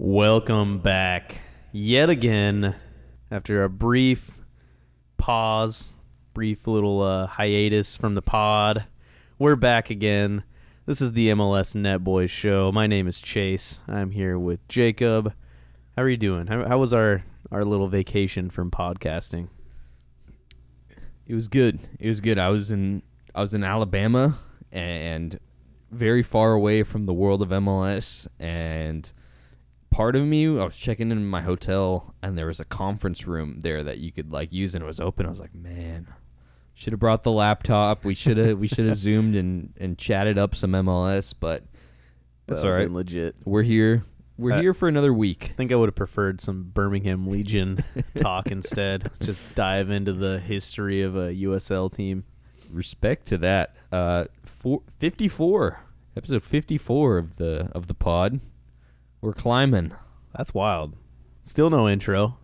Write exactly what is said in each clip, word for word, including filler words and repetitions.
Welcome back yet again after a brief pause, brief little uh, hiatus from the pod. We're back again. This is the M L S Net Boys show. My name is Chase. I'm here with Jacob. How are you doing? How, how was our, our little vacation from podcasting? It was good. It was good. I was in I was in Alabama and very far away from the world of M L S, and part of me, I was checking in my hotel and there was a conference room there that you could like use, and it was open. I was like, man, should have brought the laptop. We should have we should have zoomed and, and chatted up some M L S, but that's all right. Legit. We're here. We're Uh, here for another week. I think I would have preferred some Birmingham Legion talk instead. Just dive into the history of a U S L team. Respect to that. Uh, four, fifty-four, episode fifty-four of the of the pod. We're climbing. That's wild. Still no intro.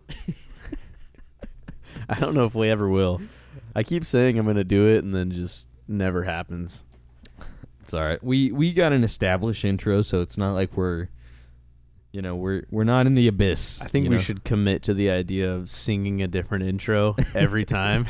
I don't know if we ever will. I keep saying I'm going to do it, and then just never happens. It's all right. We we got an established intro, so it's not like we're, you know, we're we're not in the abyss. I think you we know? should commit to the idea of singing a different intro every time.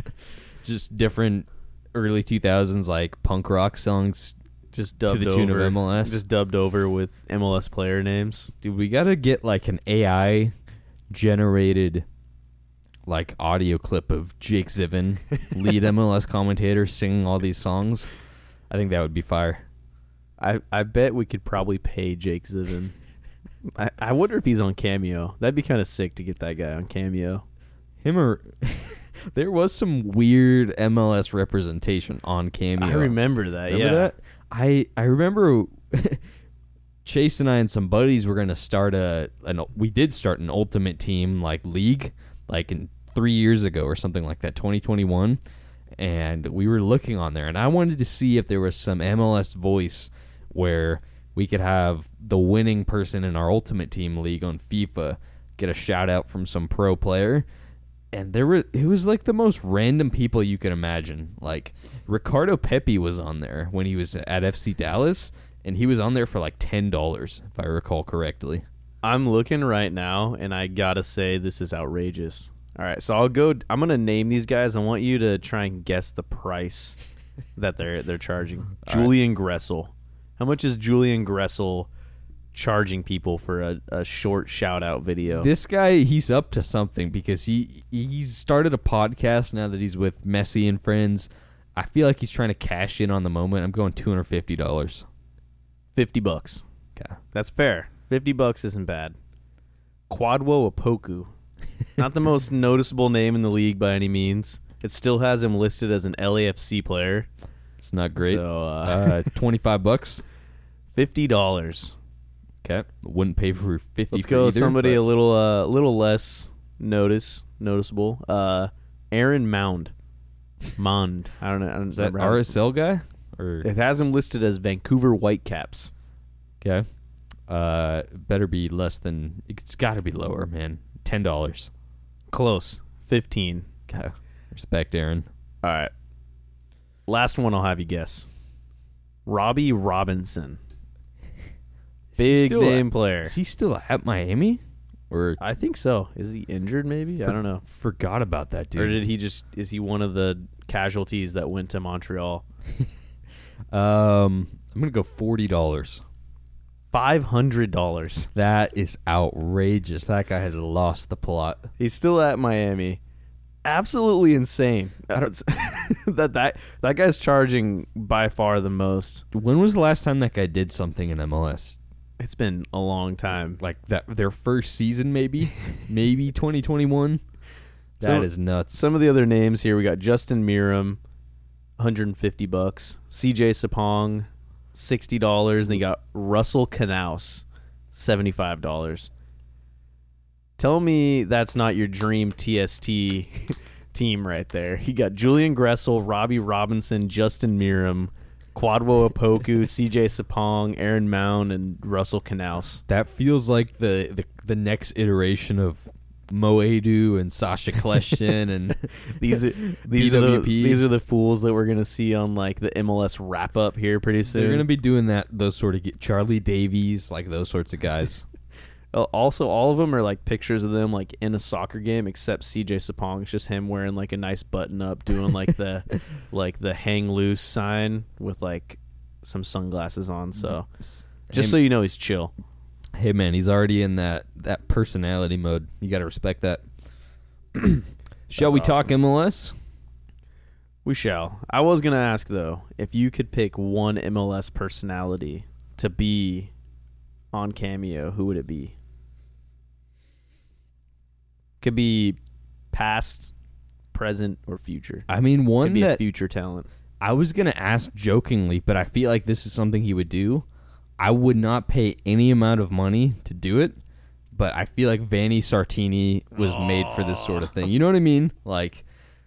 Just different early two thousands like punk rock songs. Just dubbed to the tune over, of M L S. Just dubbed over with M L S player names. Dude, we got to get like an A I generated like audio clip of Jake Zivin, lead M L S commentator, singing all these songs. I think that would be fire. I, I bet we could probably pay Jake Zivin. I, I wonder if he's on Cameo. That'd be kind of sick to get that guy on Cameo. Him or... There was some weird M L S representation on Cameo. I remember that, remember yeah. that? I I remember Chase and I and some buddies were going to start a... An, we did start an Ultimate Team like league like in three years ago or something like that, twenty twenty-one. And we were looking on there, and I wanted to see if there was some M L S voice where we could have the winning person in our Ultimate Team league on FIFA get a shout out from some pro player. And there were it was like the most random people you could imagine. Like Ricardo Pepi was on there when he was at F C Dallas, and he was on there for like ten dollars, if I recall correctly. I'm looking right now, and I gotta say this is outrageous. All right, so I'll go. I'm gonna name these guys. I want you to try and guess the price that they're they're charging. All Julian Gressel. How much is Julian Gressel charging people for a, a short shout out video? This guy, he's up to something because he he's started a podcast now that he's with Messi and friends. I feel like he's trying to cash in on the moment. I'm going two hundred fifty dollars. fifty bucks. Okay. That's fair. fifty bucks isn't bad. Kwadwo Opoku. Not the most noticeable name in the league by any means. It still has him listed as an L A F C player. It's not great. So, uh, uh, twenty-five bucks. fifty dollars. Okay. Wouldn't pay for fifty. Let's for go with either, somebody but- a little uh, little less notice noticeable. Uh, Aaron Mound. Mond. I don't know. I don't Is that remember how- R S L guy? Or It has him listed as Vancouver Whitecaps. okay. Uh, better be less than. It's got to be lower, man. Ten dollars. Close. Fifteen. Okay. Respect, Aaron. All right. Last one I'll have you guess. Robbie Robinson. Big still name at- player. Is he still at Miami? Or I think so. Is he injured maybe? I For- don't know. forgot about that dude? Or did he just is he one of the casualties that went to Montreal? Um, I'm gonna go forty dollars. five hundred dollars. That is outrageous. That guy has lost the plot. He's still at Miami. Absolutely insane. I don't- that that that guy's charging by far the most. When was the last time that guy did something in M L S? It's been a long time. Like that, their first season, maybe, maybe twenty twenty-one. That is Some- nuts. Some of the other names here, we got Justin Miram, one hundred fifty bucks. C J Sapong, sixty dollars. And you got Russell Knaus, seventy-five dollars. Tell me that's not your dream T S T team right there. You got Julian Gressel, Robbie Robinson, Justin Miram, Kwadwo Opoku, C J Sapong, Aaron Mound, and Russell Knaus. That feels like the, the, the next iteration of Mo Edu and Sasha Kleshtin and These are these are B the W P. these are the fools that we're gonna see on like the M L S wrap up here pretty soon. They're gonna be doing that. Those sort of ge- Charlie Davies, like those sorts of guys. Uh, Also, all of them are like pictures of them like in a soccer game, except C J Sapong. It's just him wearing like a nice button up, doing like the like the hang loose sign with like some sunglasses on. So just so you know, he's chill. Hey man, he's already in that that personality mode. You got to respect that. Shall we awesome. talk M L S? We shall. I was gonna ask though, if you could pick one M L S personality to be on Cameo, who would it be? Could be past, present, or future. I mean, one Could be that a future talent. I was gonna ask jokingly, but I feel like this is something he would do. I would not pay any amount of money to do it, but I feel like Vanni Sartini was made for this sort of thing. You know what I mean? Like,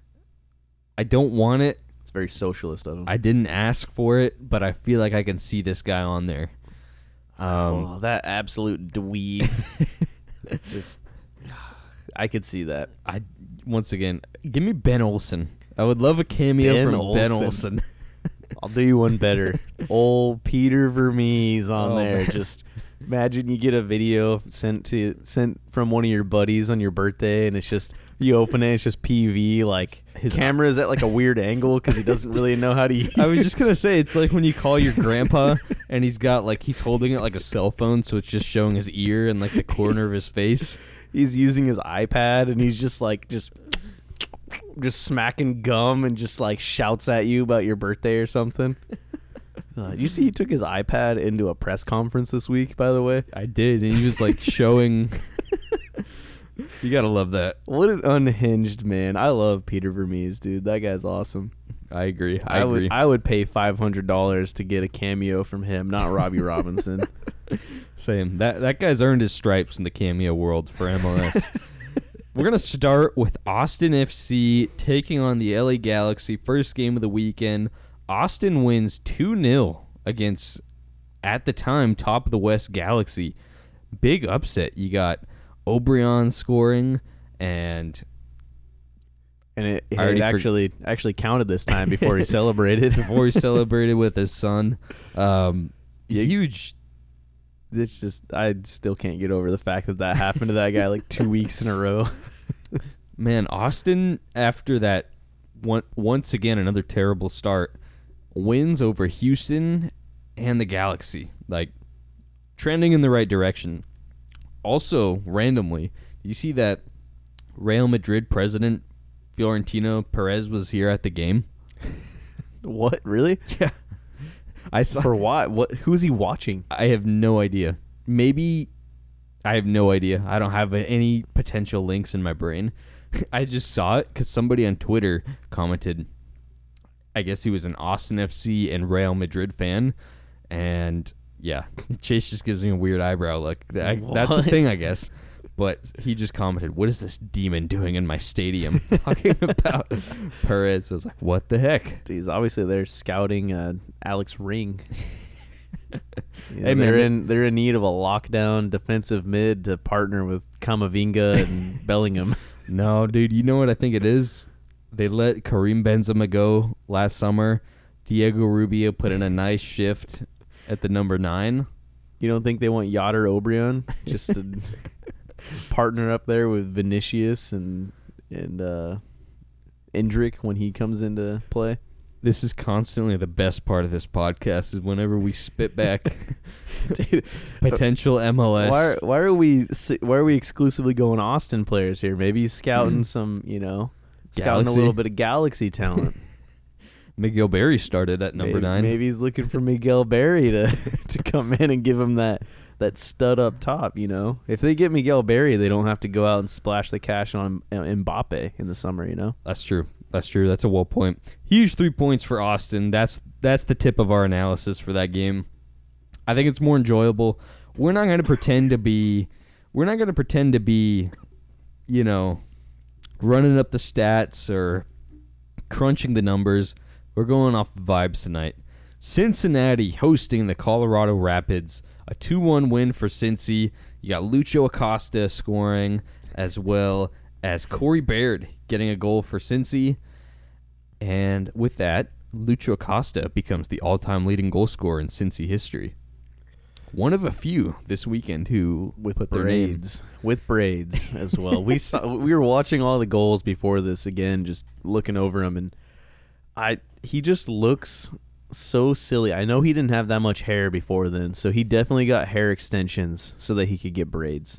I don't want it. It's very socialist of him. I didn't ask for it, but I feel like I can see this guy on there. Um, oh, that absolute dweeb. Just, I could see that. I once again, give me Ben Olsen. I would love a cameo Ben from Olsen. Ben Olsen. I'll do you one better. Old Peter Vermees on Oh, there. man. Just imagine you get a video sent to sent from one of your buddies on your birthday, and it's just you open it, it's just P V. Like his camera is at like a weird angle because he doesn't really know how to use. I was just gonna say it's like when you call your grandpa and he's got like he's holding it like a cell phone, so it's just showing his ear and like the corner of his face. He's using his iPad and he's just like just just smacking gum and just like shouts at you about your birthday or something. Uh, you see, he took his iPad into a press conference this week. By the way, I did, and he was like showing. You gotta love that. what an unhinged man! I love Peter Vermees, dude. That guy's awesome. I agree. I, I, agree. would I would pay five hundred dollars to get a cameo from him, not Robbie Robinson. Same. That that guy's earned his stripes in the cameo world for M L S. We're going to start with Austin F C taking on the L A Galaxy. First game of the weekend. Austin wins two nil against, at the time, top of the West Galaxy. Big upset. You got O'Brien scoring, and And it, it I already forg- actually actually counted this time before he celebrated. before he celebrated with his son. Um, Yeah. huge. It's just I still can't get over the fact that that happened to that guy like two weeks in a row. Man, Austin, after that, one, once again, another terrible start, wins over Houston and the Galaxy. Like, trending in the right direction. Also, randomly, you see that Real Madrid president, Florentino Perez, was here at the game? What, really? Yeah. I saw. For what? What? Who's he watching? I have no idea. Maybe I have no idea. I don't have any potential links in my brain. I just saw it because somebody on Twitter commented. I guess he was an Austin F C and Real Madrid fan, and yeah, Chase just gives me a weird eyebrow look. I, that's the What? thing, I guess. But he just commented, "What is this demon doing in my stadium?" Talking about Perez. I was like, "What the heck?" He's obviously they're scouting uh, Alex Ring. You know, Hey, man, they're they- in they're in need of a lockdown defensive mid to partner with Camavinga and Bellingham. No, dude, you know what I think it is? They let Karim Benzema go last summer. Diego Rubio put in a nice shift at the number nine. You don't think they want Yoder Obrion just to partner up there with Vinicius and and uh, Endrick when he comes into play? This is constantly the best part of this podcast is whenever we spit back Dude, potential M L S. why are, why are we si- why are we exclusively going Austin players here? Maybe he's scouting some, you know, scouting Galaxy? a little bit of Galaxy talent. Miguel Berry started at number maybe, nine. Maybe he's looking for Miguel Berry to to come in and give him that that stud up top. You know, if they get Miguel Berry, they don't have to go out and splash the cash on uh, Mbappe in the summer. You know, That's true. That's true. That's a well point. Huge three points for Austin. That's that's the tip of our analysis for that game. I think it's more enjoyable. We're not going to pretend to be. We're not going to pretend to be, you know, running up the stats or crunching the numbers. We're going off vibes tonight. Cincinnati hosting the Colorado Rapids. A two one win for Cincy. You got Lucho Acosta scoring as well as Corey Baird getting a goal for Cincy. And with that, Lucho Acosta becomes the all-time leading goal scorer in Cincy history. one of a few this weekend who with put their name. braids, with braids as well. We saw we were watching all the goals before this again, just looking over him, and I he just looks so silly. I know he didn't have that much hair before then, so he definitely got hair extensions so that he could get braids.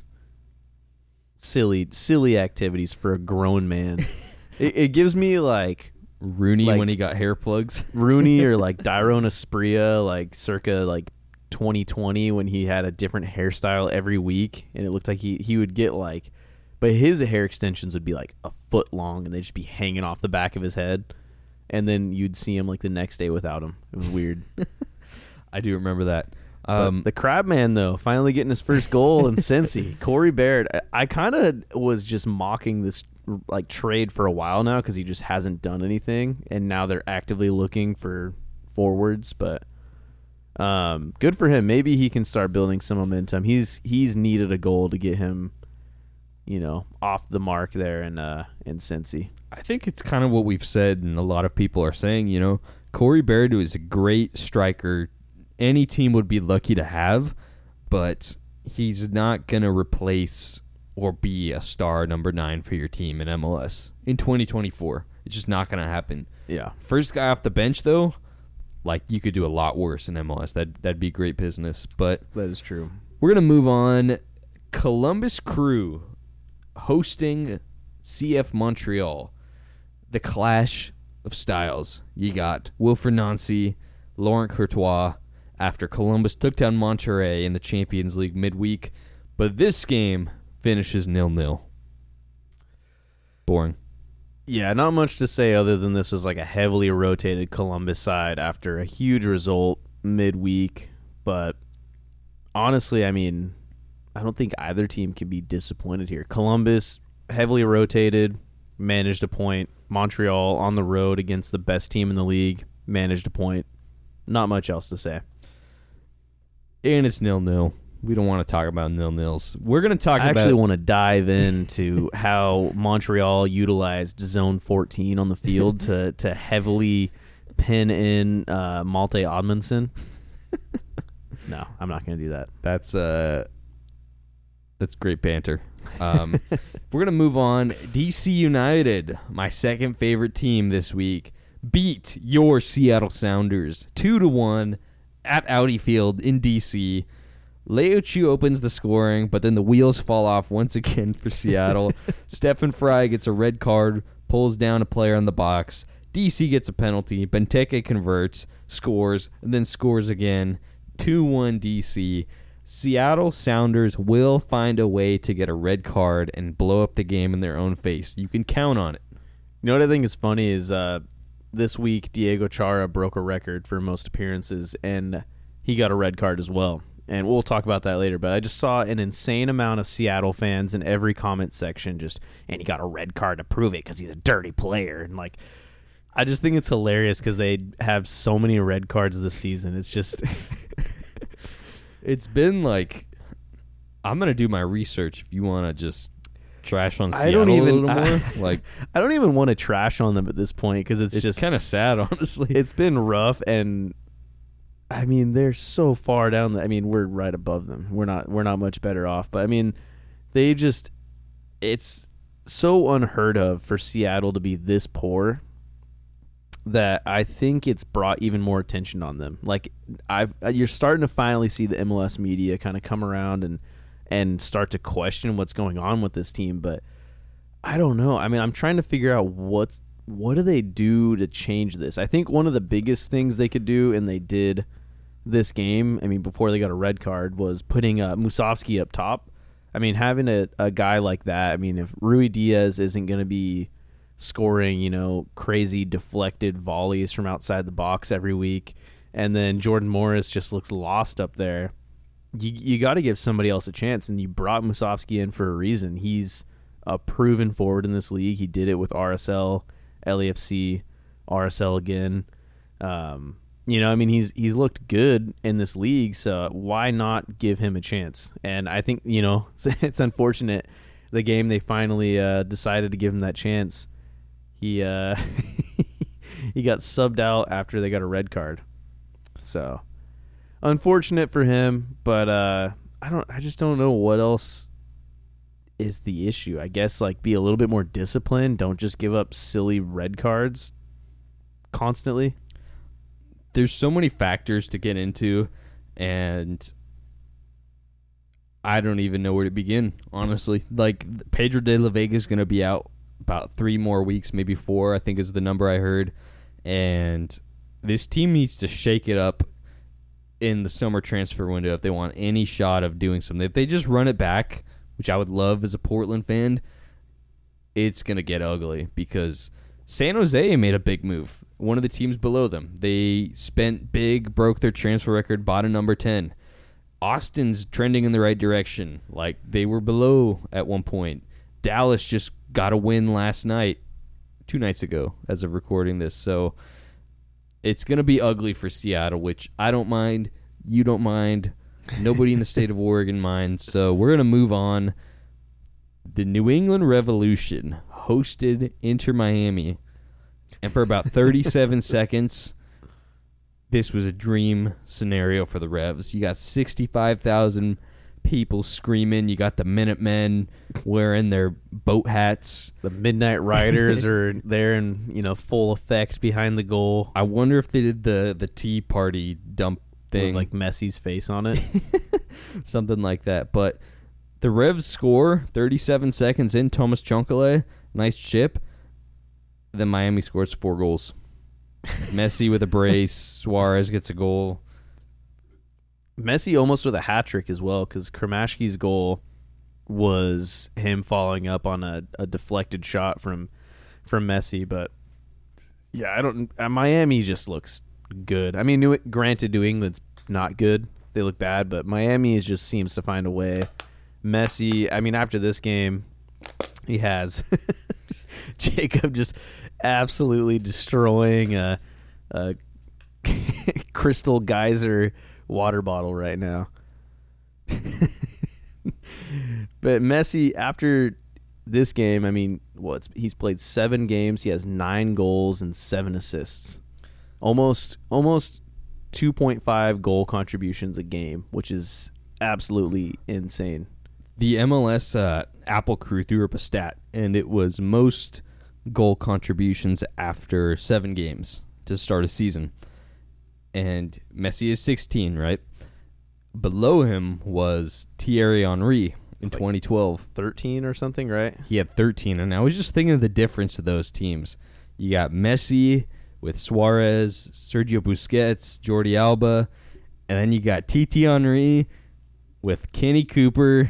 Silly, silly activities for a grown man. it, it gives me like Rooney like when he got hair plugs. Rooney or like Dyrone Aspria, like circa like twenty twenty when he had a different hairstyle every week, and it looked like he, he would get like, but his hair extensions would be like a foot long, and they'd just be hanging off the back of his head, and then you'd see him like the next day without him. It was weird. I do remember that. Um, the Crab Man, though, finally getting his first goal in Cincy. Corey Baird. I, I kind of was just mocking this like trade for a while now because he just hasn't done anything, and now they're actively looking for forwards. But um, good for him. Maybe he can start building some momentum. He's he's needed a goal to get him, you know, off the mark there in uh in Cincy. I think it's kind of what we've said, and a lot of people are saying. You know, Corey Baird is a great striker. Any team would be lucky to have, but he's not going to replace or be a star number nine for your team in M L S in twenty twenty-four. It's just not going to happen. Yeah. First guy off the bench, though, like you could do a lot worse in M L S. That, that'd be great business. But That is true. we're going to move on. Columbus Crew hosting C F Montreal. The clash of styles. You got Wilfred Nancy, Laurent Courtois, after Columbus took down Monterrey in the Champions League midweek. But this game finishes nil-nil. Boring. Yeah, not much to say other than this was like a heavily rotated Columbus side after a huge result midweek. But honestly, I mean, I don't think either team can be disappointed here. Columbus, heavily rotated, managed a point. Montreal on the road against the best team in the league, managed a point. Not much else to say. And it's nil-nil. We don't want to talk about nil-nils. We're going to talk I about... I actually want to dive into how Montreal utilized Zone fourteen on the field to, to heavily pin in uh, Malte Oddmundson. No, I'm not going to do that. That's uh, that's great banter. Um, we're going to move on. D C United, my second favorite team this week, beat your Seattle Sounders two to one at Audi Field in D C. Leo Chu opens the scoring, but then the wheels fall off once again for Seattle. Stefan Fry gets a red card, pulls down a player in the box. D C gets a penalty. Benteke converts, scores, and then scores again. two one D C. Seattle Sounders will find a way to get a red card and blow up the game in their own face. You can count on it. You know what I think is funny is uh, this week Diego Chara broke a record for most appearances, and he got a red card as well. And we'll talk about that later, but I just saw an insane amount of Seattle fans in every comment section just, and he got a red card to prove it because he's a dirty player. And, like, I just think it's hilarious because they have so many red cards this season. It's just... It's been like... I'm going to do my research if you want to just trash on Seattle I don't even, a little I, more. Like, I don't even want to trash on them at this point because it's, it's just... kind of sad, honestly. It's been rough, and... I mean, they're so far down. The, I mean, we're right above them. We're not. We're not much better off. But I mean, they just. It's so unheard of for Seattle to be this poor that I think it's brought even more attention on them. Like, I've you're starting to finally see the M L S media kind of come around and and start to question what's going on with this team. But I don't know. I mean, I'm trying to figure out what's. What do they do to change this? I think one of the biggest things they could do, and they did this game, I mean, before they got a red card, was putting uh, Musovski up top. I mean, having a, a guy like that, I mean, if Rui Diaz isn't going to be scoring, you know, crazy deflected volleys from outside the box every week, and then Jordan Morris just looks lost up there, you, you got to give somebody else a chance, and you brought Musovski in for a reason. He's a proven forward in this league. He did it with R S L, L A F C, R S L again. Um, you know, I mean, he's he's looked good in this league, so why not give him a chance? And I think, you know, it's, it's unfortunate the game they finally uh, decided to give him that chance. He uh, he got subbed out after they got a red card. So, unfortunate for him, but uh, I don't. I just don't know what else is the issue. I guess like be a little bit more disciplined. Don't just give up silly red cards constantly. There's so many factors to get into, and I don't even know where to begin, honestly. Like, Pedro de la Vega is going to be out about three more weeks, maybe four, I think is the number I heard. And this team needs to shake it up in the summer transfer window if they want any shot of doing something. If they just run it back, which I would love as a Portland fan, it's going to get ugly because San Jose made a big move. One of the teams below them. They spent big, broke their transfer record, bought a number ten. Austin's trending in the right direction. Like, they were below at one point. Dallas just got a win last night, two nights ago, as of recording this. So it's going to be ugly for Seattle, which I don't mind. You don't mind. Nobody in the state of Oregon minds. So we're going to move on. The New England Revolution hosted Inter Miami. And for about thirty-seven seconds, this was a dream scenario for the Revs. You got sixty-five thousand people screaming. You got the Minutemen wearing their boat hats. The Midnight Riders are there in, you know, full effect behind the goal. I wonder if they did the, the Tea Party dump thing. With, like, Messi's face on it. Something like that. But the Revs score thirty-seven seconds in. Thomas Chonkele, nice chip. Then Miami scores four goals. Messi with a brace. Suarez gets a goal. Messi almost with a hat trick as well, because Kremashki's goal was him following up on a, a deflected shot from from Messi. But yeah, I don't. Uh, Miami just looks good. I mean, New, granted, New England's not good. They look bad, but Miami is just seems to find a way. Messi. I mean, after this game, he has Jacob just absolutely destroying a, a Crystal Geyser water bottle right now. But Messi, after this game, I mean, well, it's, he's played seven games. He has nine goals and seven assists. Almost, almost two point five goal contributions a game, which is absolutely insane. The M L S uh, Apple crew threw up a stat, and it was most goal contributions after seven games to start a season. And Messi is sixteen, right? Below him was Thierry Henry in like twenty twelve. thirteen or something, right? He had thirteen, and I was just thinking of the difference of those teams. You got Messi with Suarez, Sergio Busquets, Jordi Alba, and then you got Titi Henry with Kenny Cooper,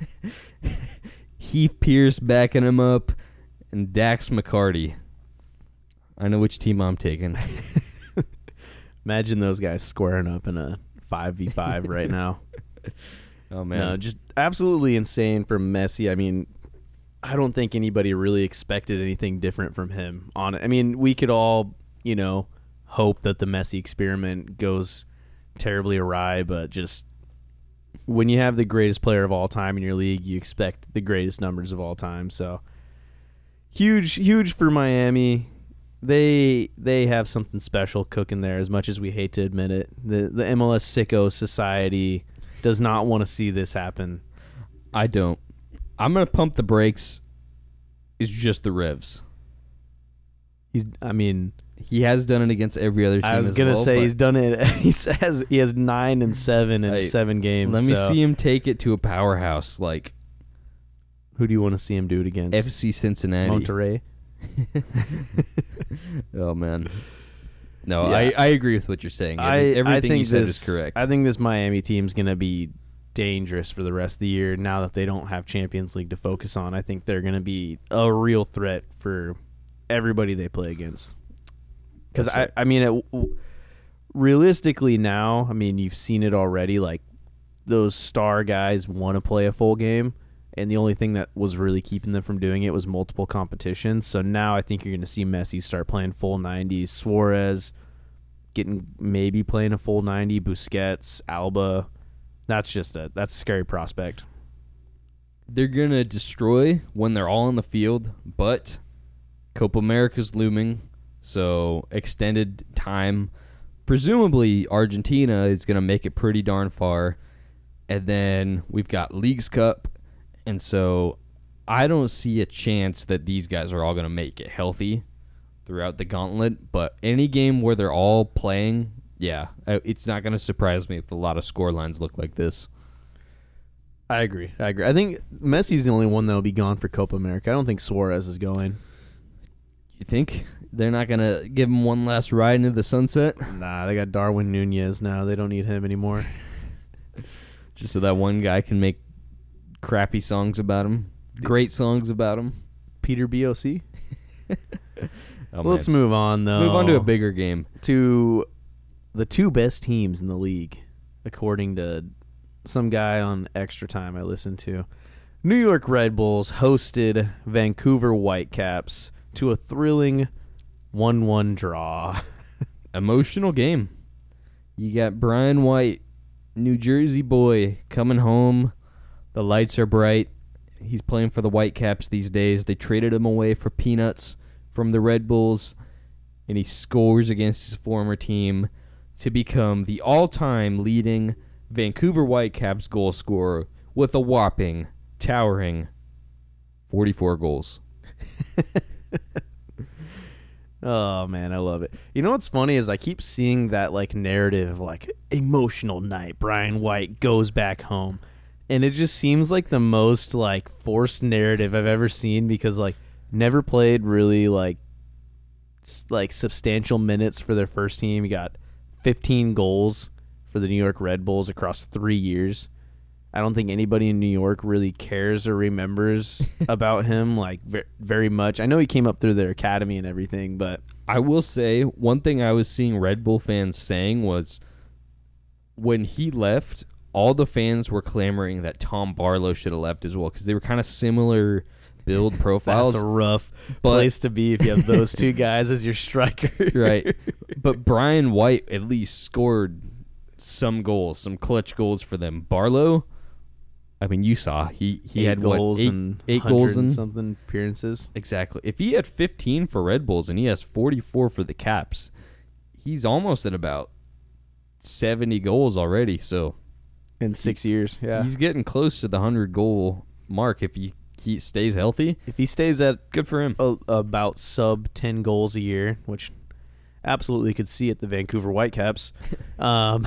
Heath Pierce backing him up, and Dax McCarty. I know which team I'm taking. Imagine those guys squaring up in a five v five right now. Oh, man. No, just absolutely insane from Messi. I mean, I don't think anybody really expected anything different from him. On I mean, we could all, you know, hope that the Messi experiment goes terribly awry, but just when you have the greatest player of all time in your league, you expect the greatest numbers of all time. So huge, huge for Miami. They they have something special cooking there, as much as we hate to admit it. The the M L S sicko society does not want to see this happen. I don't. I'm going to pump the brakes. It's just the Revs. He's. I mean, he has done it against every other team. I was as gonna well, say he's done it. He says he has nine and seven in hey, seven games. Let me so. see him take it to a powerhouse like. Who do you want to see him do it against? F C Cincinnati. Monterrey. Oh man, no, yeah. I, I agree with what you're saying. I, Everything I think you said this, is correct. I think this Miami team's gonna be dangerous for the rest of the year. Now that they don't have Champions League to focus on, I think they're gonna be a real threat for everybody they play against. Because I, right. I mean, it, realistically now, I mean, you've seen it already. Like those star guys want to play a full game. And the only thing that was really keeping them from doing it was multiple competitions. So now I think you're going to see Messi start playing full ninety. Suarez getting maybe playing a full ninety. Busquets, Alba. That's just a that's a scary prospect. They're going to destroy when they're all on the field, but Copa America's looming, so extended time presumably Argentina is going to make it pretty darn far. And then we've got Leagues Cup. And so I don't see a chance that these guys are all going to make it healthy throughout the gauntlet. But any game where they're all playing, yeah, it's not going to surprise me if a lot of score lines look like this. I agree. I agree. I think Messi's the only one that will be gone for Copa America. I don't think Suarez is going. You think they're not going to give him one last ride into the sunset? Nah, they got Darwin Nunez now. They don't need him anymore. Just so that one guy can make crappy songs about him. Great songs about him. Peter B O C. oh, well, let's move on, though. Let's move on to a bigger game. To the two best teams in the league, according to some guy on Extra Time I listened to. New York Red Bulls hosted Vancouver Whitecaps to a thrilling one one draw. Emotional game. You got Brian White, New Jersey boy, coming home. The lights are bright. He's playing for the Whitecaps these days. They traded him away for peanuts from the Red Bulls, and he scores against his former team to become the all-time leading Vancouver Whitecaps goal scorer with a whopping, towering forty-four goals. Oh, man, I love it. You know what's funny is I keep seeing that like narrative, like emotional night. Brian White goes back home. And it just seems like the most like forced narrative I've ever seen because like never played really like s- like substantial minutes for their first team. He got fifteen goals for the New York Red Bulls across three years. I don't think anybody in New York really cares or remembers about him like ve- very much. I know he came up through their academy and everything, but I will say one thing I was seeing Red Bull fans saying was when he left, all the fans were clamoring that Tom Barlow should have left as well because they were kind of similar build profiles. That's a rough but, place to be if you have those two guys as your striker. Right. But Brian White at least scored some goals, some clutch goals for them. Barlow, I mean, you saw he, he eight had goals what, eight, and eight goals and and something appearances. Exactly. If he had fifteen for Red Bulls and he has forty-four for the Caps, he's almost at about seventy goals already. So in six years, yeah, he's getting close to the hundred goal mark if he, he stays healthy. If he stays at good for him, a, about sub ten goals a year, which absolutely could see at the Vancouver Whitecaps. um,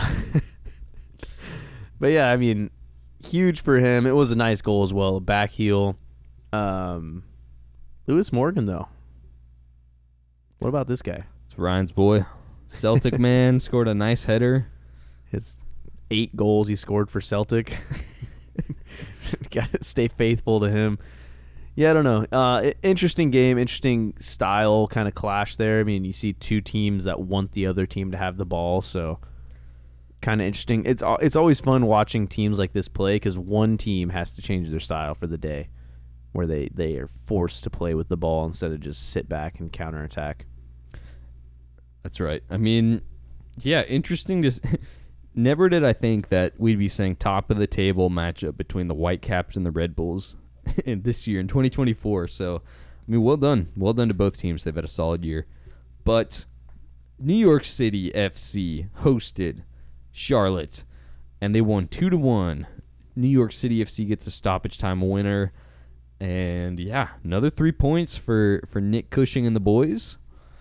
but yeah, I mean. Huge for him. It was a nice goal as well. Back heel. Um, Lewis Morgan, though. What about this guy? It's Ryan's boy. Celtic man scored a nice header. His eight goals he scored for Celtic. Got to stay faithful to him. Yeah, I don't know. Uh, interesting game, interesting style kind of clash there. I mean, you see two teams that want the other team to have the ball, so... kind of interesting. It's it's always fun watching teams like this play because one team has to change their style for the day, where they, they are forced to play with the ball instead of just sit back and counterattack. That's right. I mean, yeah, interesting. To s- Never did I think that we'd be saying top of the table matchup between the Whitecaps and the Red Bulls in this year in twenty twenty-four. So, I mean, well done, well done to both teams. They've had a solid year, but New York City F C hosted Charlotte, and they won two to one. New York City F C gets a stoppage time winner, and yeah, another three points for, for Nick Cushing and the boys.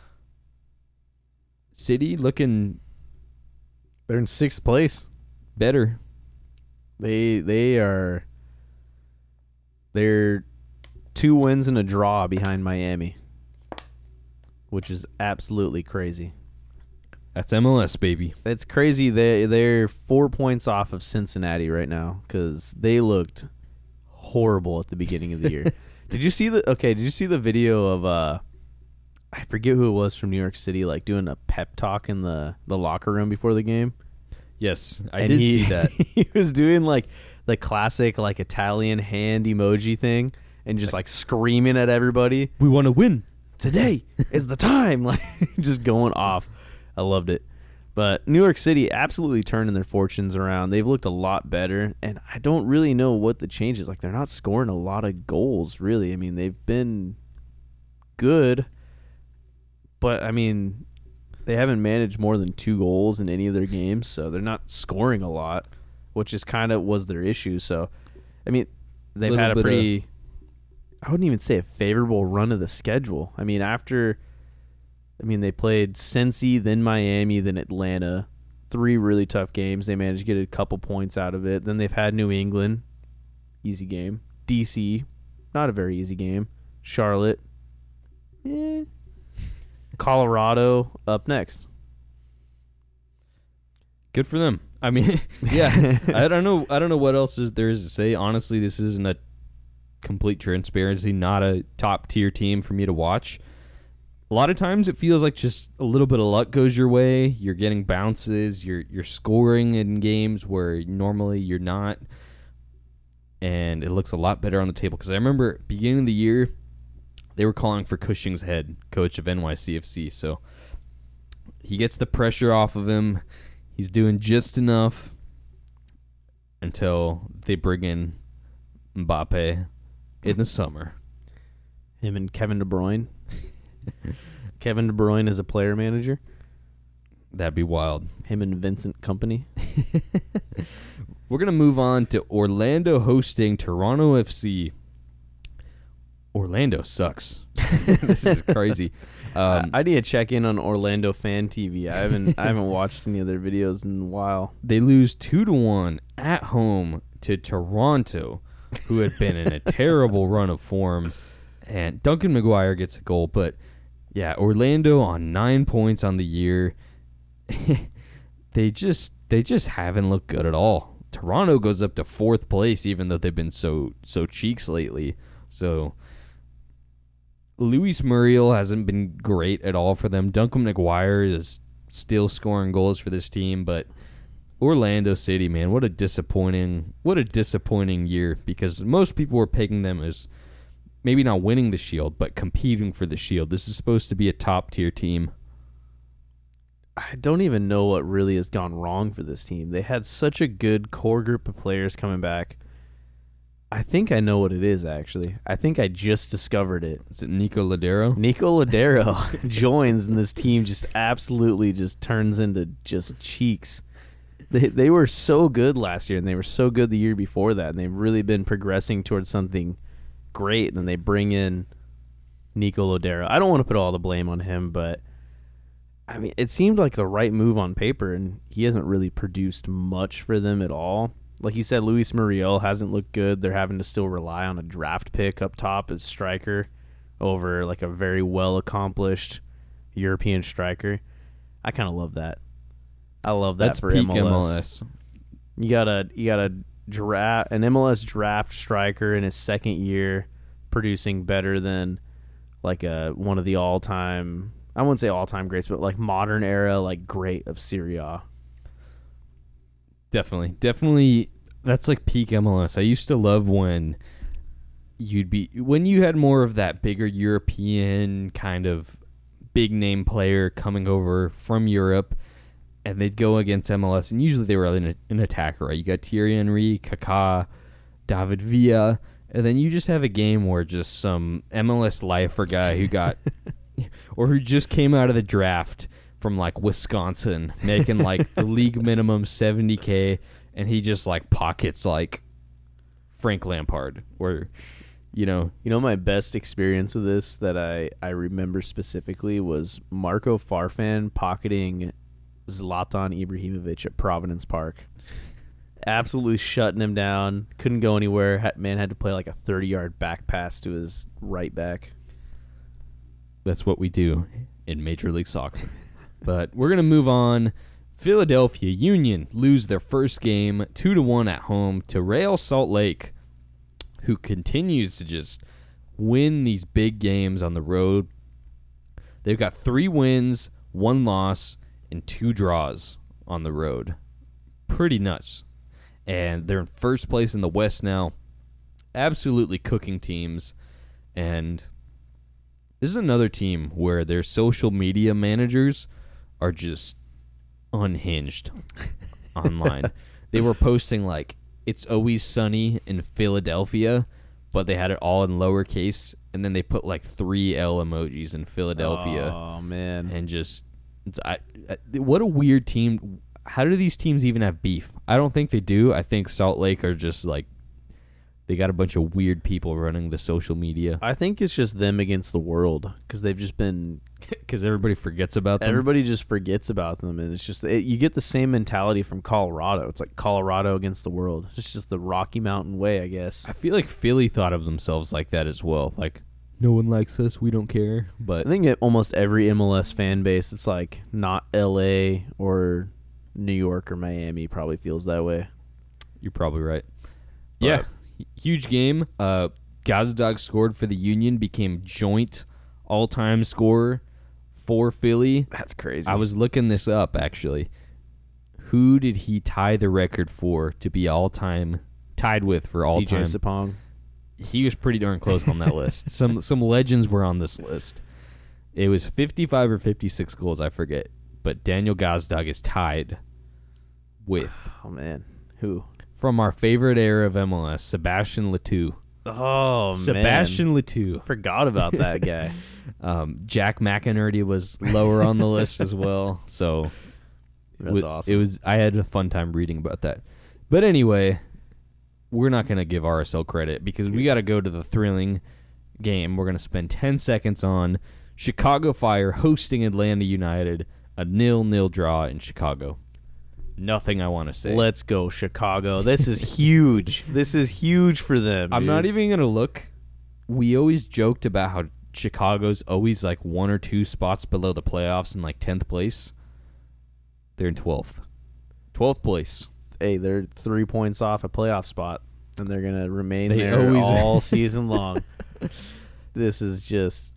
City looking They're in sixth place. better. They they are they're two wins and a draw behind Miami, which is absolutely crazy. That's M L S, baby. It's crazy. They they're four points off of Cincinnati right now because they looked horrible at the beginning of the year. Did you see the? Okay, did you see the video of uh, I forget who it was from New York City, like doing a pep talk in the, the locker room before the game? Yes, I And did he, see that. He was doing like the classic like Italian hand emoji thing and just like screaming at everybody. We want to win. Today is the time. Like just going off. I loved it. But New York City absolutely turning their fortunes around. They've looked a lot better, and I don't really know what the change is. Like, they're not scoring a lot of goals, really. I mean, they've been good, but, I mean, they haven't managed more than two goals in any of their games, so they're not scoring a lot, which is kind of was their issue. So, I mean, they've Little had a bit pretty, I wouldn't even say a favorable run of the schedule. I mean, after, I mean, they played Cincy, then Miami, then Atlanta. Three really tough games. They managed to get a couple points out of it. Then they've had New England, easy game. D C, not a very easy game. Charlotte, eh. Colorado up next. Good for them. I mean, yeah, I don't know. I don't know what else is there is to say. Honestly, this isn't a complete transparency, not a top tier team for me to watch. A lot of times it feels like just a little bit of luck goes your way. You're getting bounces. You're you're scoring in games where normally you're not. And it looks a lot better on the table. Because I remember beginning of the year, they were calling for Cushing's head, coach of N Y C F C. So he gets the pressure off of him. He's doing just enough until they bring in Mbappe in the summer. Him and Kevin De Bruyne. Kevin De Bruyne is a player manager. That'd be wild. Him and Vincent Company. We're going to move on to Orlando hosting Toronto F C. Orlando sucks. This is crazy. Um, I, I need to check in on Orlando Fan T V. I haven't I haven't watched any of their videos in a while. They lose two to one at home to Toronto, who had been in a terrible run of form. And Duncan McGuire gets a goal, but yeah, Orlando on nine points on the year. they just they just haven't looked good at all. Toronto goes up to fourth place, even though they've been so so cheeks lately. So Luis Muriel hasn't been great at all for them. Duncan McGuire is still scoring goals for this team, but Orlando City, man, what a disappointing what a disappointing year, because most people were picking them as maybe not winning the Shield, but competing for the Shield. This is supposed to be a top-tier team. I don't even know what really has gone wrong for this team. They had such a good core group of players coming back. I think I know what it is, actually. I think I just discovered it. Is it Nico Ladero? Nico Ladero joins, and this team just absolutely just turns into just cheeks. They they were so good last year, and they were so good the year before that, and they've really been progressing towards something great. And then they bring in Nico Ladero. I don't want to put all the blame on him, but I mean, it seemed like the right move on paper, and he hasn't really produced much for them at all. Like you said, Luis Muriel hasn't looked good. They're having to still rely on a draft pick up top as striker over like a very well-accomplished European striker. I kind of love that. I love that That's for peak M L S. M L S. You got a you got a draft an M L S draft striker in his second year, producing better than like a one of the all-time, I wouldn't say all-time greats, but like modern era like great of Serie A. Definitely. Definitely. That's like peak M L S. I used to love when you'd be, when you had more of that bigger European kind of big name player coming over from Europe, and they'd go against M L S, and usually they were an, an attacker, right? You got Thierry Henry, Kaká, David Villa, and then you just have a game where just some M L S lifer guy who got, or who just came out of the draft from like Wisconsin, making like the league minimum seventy K, and he just like pockets like Frank Lampard, or you know, You know, my best experience of this that I, I remember specifically was Marco Farfan pocketing Zlatan Ibrahimovic at Providence Park. Absolutely shutting him down. Couldn't go anywhere. Had, man had to play like a thirty-yard back pass to his right back. that's what we do in Major League Soccer. But we're gonna move on. Philadelphia Union lose their first game two to one at home to Real Salt Lake, who continues to just win these big games on the road. They've got three wins, one loss, and two draws on the road. Pretty nuts. And they're in first place in the West now. Absolutely cooking teams. And this is another team where their social media managers are just unhinged online. They were posting like, it's always sunny in Philadelphia, but they had it all in lowercase, and then they put like three L emojis in Philadelphia. Oh, man. And just It's, I, I, what a weird team. How do these teams even have beef? I don't think they do. I think Salt Lake are just like, they got a bunch of weird people running the social media. I think it's just them against the world because they've just been because everybody forgets about them. Everybody just forgets about them, and it's just it, you get the same mentality from Colorado. It's like Colorado against the world. It's just the Rocky Mountain way, I guess. I feel like Philly thought of themselves like that as well. Like, no one likes us, we don't care. But I think at almost every M L S fan base, it's like not L A or New York or Miami probably feels that way. You're probably right. But yeah, huge game. Uh, Gazdag scored for the Union, became joint all-time scorer for Philly. That's crazy. I was looking this up, actually. Who did he tie the record for to be all-time, tied with for all-time? C J Sapong. He was pretty darn close on that list. Some some legends were on this list. It was fifty-five or fifty-six goals, I forget. But Daniel Gazdag is tied with, oh man, who? From our favorite era of M L S, Sebastian Letou. Oh, Sebastian man. Letou. Forgot about that guy. um, Jack McInerney was lower on the list as well. So That's w- awesome. It was. I had a fun time reading about that. But anyway, we're not going to give R S L credit because we got to go to the thrilling game. We're going to spend ten seconds on Chicago Fire hosting Atlanta United, a nil-nil draw in Chicago. Nothing I want to say. Let's go, Chicago. This is huge. This is huge for them. I'm dude. not even going to look. We always joked about how Chicago's always like one or two spots below the playoffs in like tenth place. They're in twelfth. twelfth place. Hey, they're three points off a playoff spot, and they're going to remain They there always- all season long. This is just...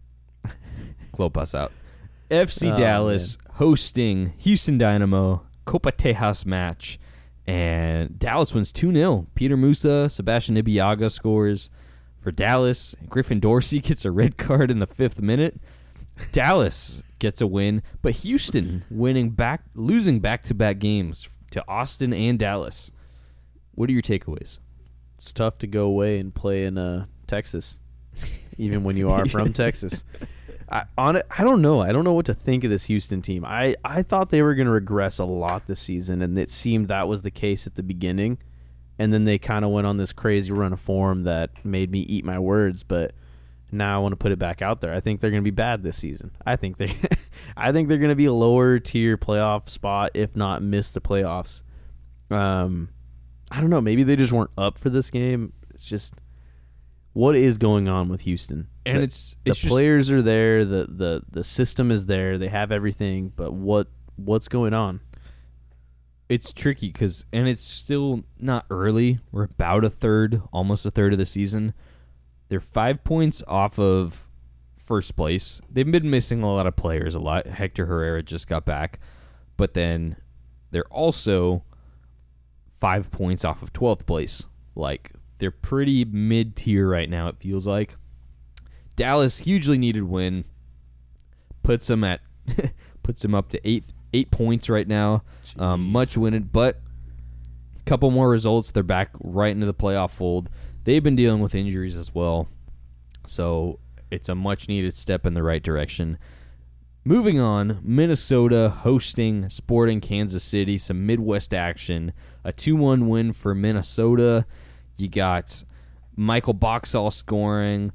Club us out. F C Oh, Dallas hosting Houston Dynamo. Copa Tejas match. And Dallas wins two nil. Peter Musa, Sebastian Ibeaga scores for Dallas. Griffin Dorsey gets a red card in the fifth minute. Dallas gets a win, but Houston winning back, losing back-to-back games to Austin and Dallas. What are your takeaways? It's tough to go away and play in uh, Texas, even when you are from Texas. I on it, I don't know. I don't know what to think of this Houston team. I, I thought they were going to regress a lot this season, and it seemed that was the case at the beginning. And then they kind of went on this crazy run of form that made me eat my words. But now I want to put it back out there. I think they're going to be bad this season. I think they, I think they're going to be a lower tier playoff spot, if not miss the playoffs. Um, I don't know. Maybe they just weren't up for this game. It's just, what is going on with Houston? And the, it's the it's just, players are there, the, the the system is there, they have everything, but what what's going on? it's tricky because, and it's still not early. We're about a third, almost a third of the season. They're five points off of first place. They've been missing a lot of players a lot. Hector Herrera just got back, but then they're also five points off of twelfth place. Like, they're pretty mid-tier right now, it feels like. Dallas, hugely needed win, puts them at puts them up to eight eight points right now. Um, much winning, but a couple more results, they're back right into the playoff fold. They've been dealing with injuries as well, so it's a much needed step in the right direction. Moving on, Minnesota hosting Sporting Kansas City, some Midwest action, a two one win for Minnesota. You got Michael Boxall scoring.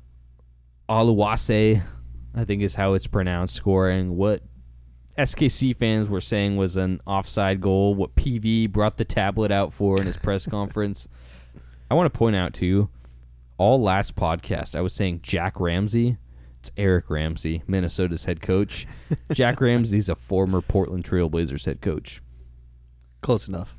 Aluwase, I think is how it's pronounced, scoring what S K C fans were saying was an offside goal, what P V brought the tablet out for in his press conference. I want to point out, too, all last podcast, I was saying Jack Ramsey. It's Eric Ramsey, Minnesota's head coach. Jack Ramsey's a former Portland Trail Blazers head coach. Close enough.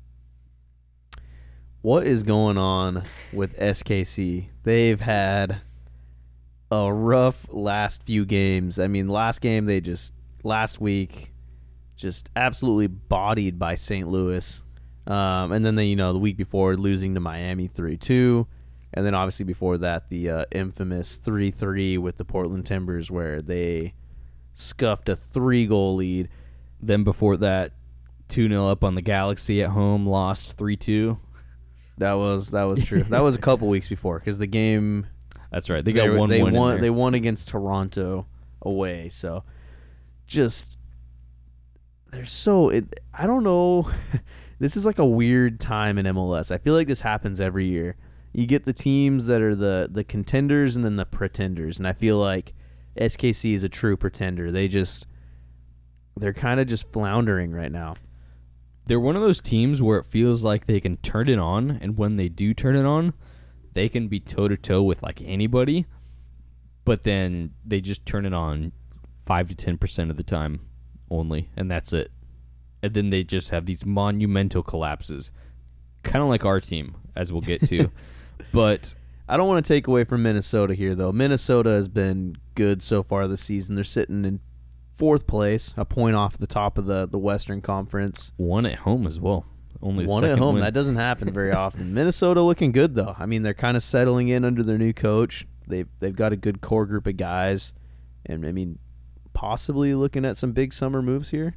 What is going on with S K C? They've had a rough last few games. I mean, last game they just, last week, just absolutely bodied by Saint Louis. Um, and then, they, you know, the week before, losing to Miami three two. And then, obviously, before that, the uh, infamous three three with the Portland Timbers, where they scuffed a three-goal lead. Then before that, two nil up on the Galaxy at home, lost three two. That was that was true. That was a couple weeks before, because the game... That's right. They got they, one they win in won. there. They won against Toronto away. So just they're so it, I don't know. This is like a weird time in M L S. I feel like this happens every year. You get the teams that are the the contenders and then the pretenders, and I feel like S K C is a true pretender. They just they're kind of just floundering right now. They're one of those teams where it feels like they can turn it on, and when they do turn it on, they can be toe-to-toe with like anybody, but then they just turn it on five to ten percent of the time only, and that's it. And then they just have these monumental collapses, kind of like our team, as we'll get to. But I don't want to take away from Minnesota here, though. Minnesota has been good so far this season. They're sitting in fourth place, a point off the top of the, the Western Conference. One at home as well. Only One second at home. win. That doesn't happen very often. Minnesota looking good, though. I mean, they're kind of settling in under their new coach. They've, they've got a good core group of guys. And, I mean, possibly looking at some big summer moves here.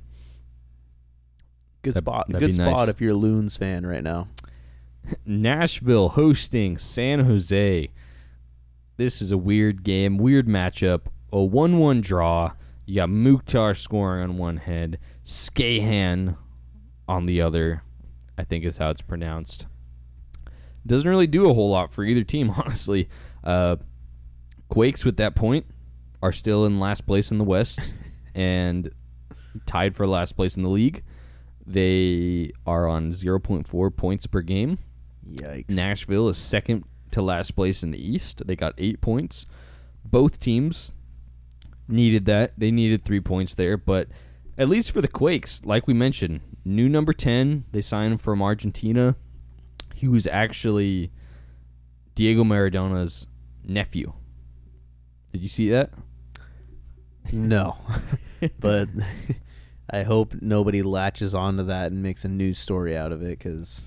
Good That- spot. that'd Good be spot nice. if you're a Loons fan right now. Nashville hosting San Jose. This is a weird game, weird matchup. A one one draw. You got Mukhtar scoring on one head, Skahan on the other, I think is how it's pronounced. Doesn't really do a whole lot for either team, honestly. Uh, Quakes, with that point, are still in last place in the West and tied for last place in the league. They are on zero point four points per game. Yikes. Nashville is second to last place in the East. They got eight points. Both teams needed that. They needed three points there, but at least for the Quakes, like we mentioned, new number ten, they signed from Argentina. He was actually Diego Maradona's nephew. Did you see that? No. But I hope nobody latches onto that and makes a news story out of it, because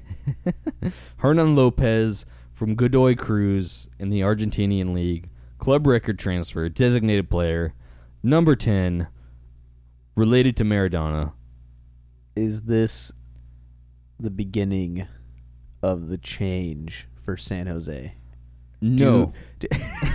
Hernan Lopez from Godoy Cruz in the Argentinian League, club record transfer, designated player, number ten, related to Maradona. is this the beginning of the change for San Jose? No, Do-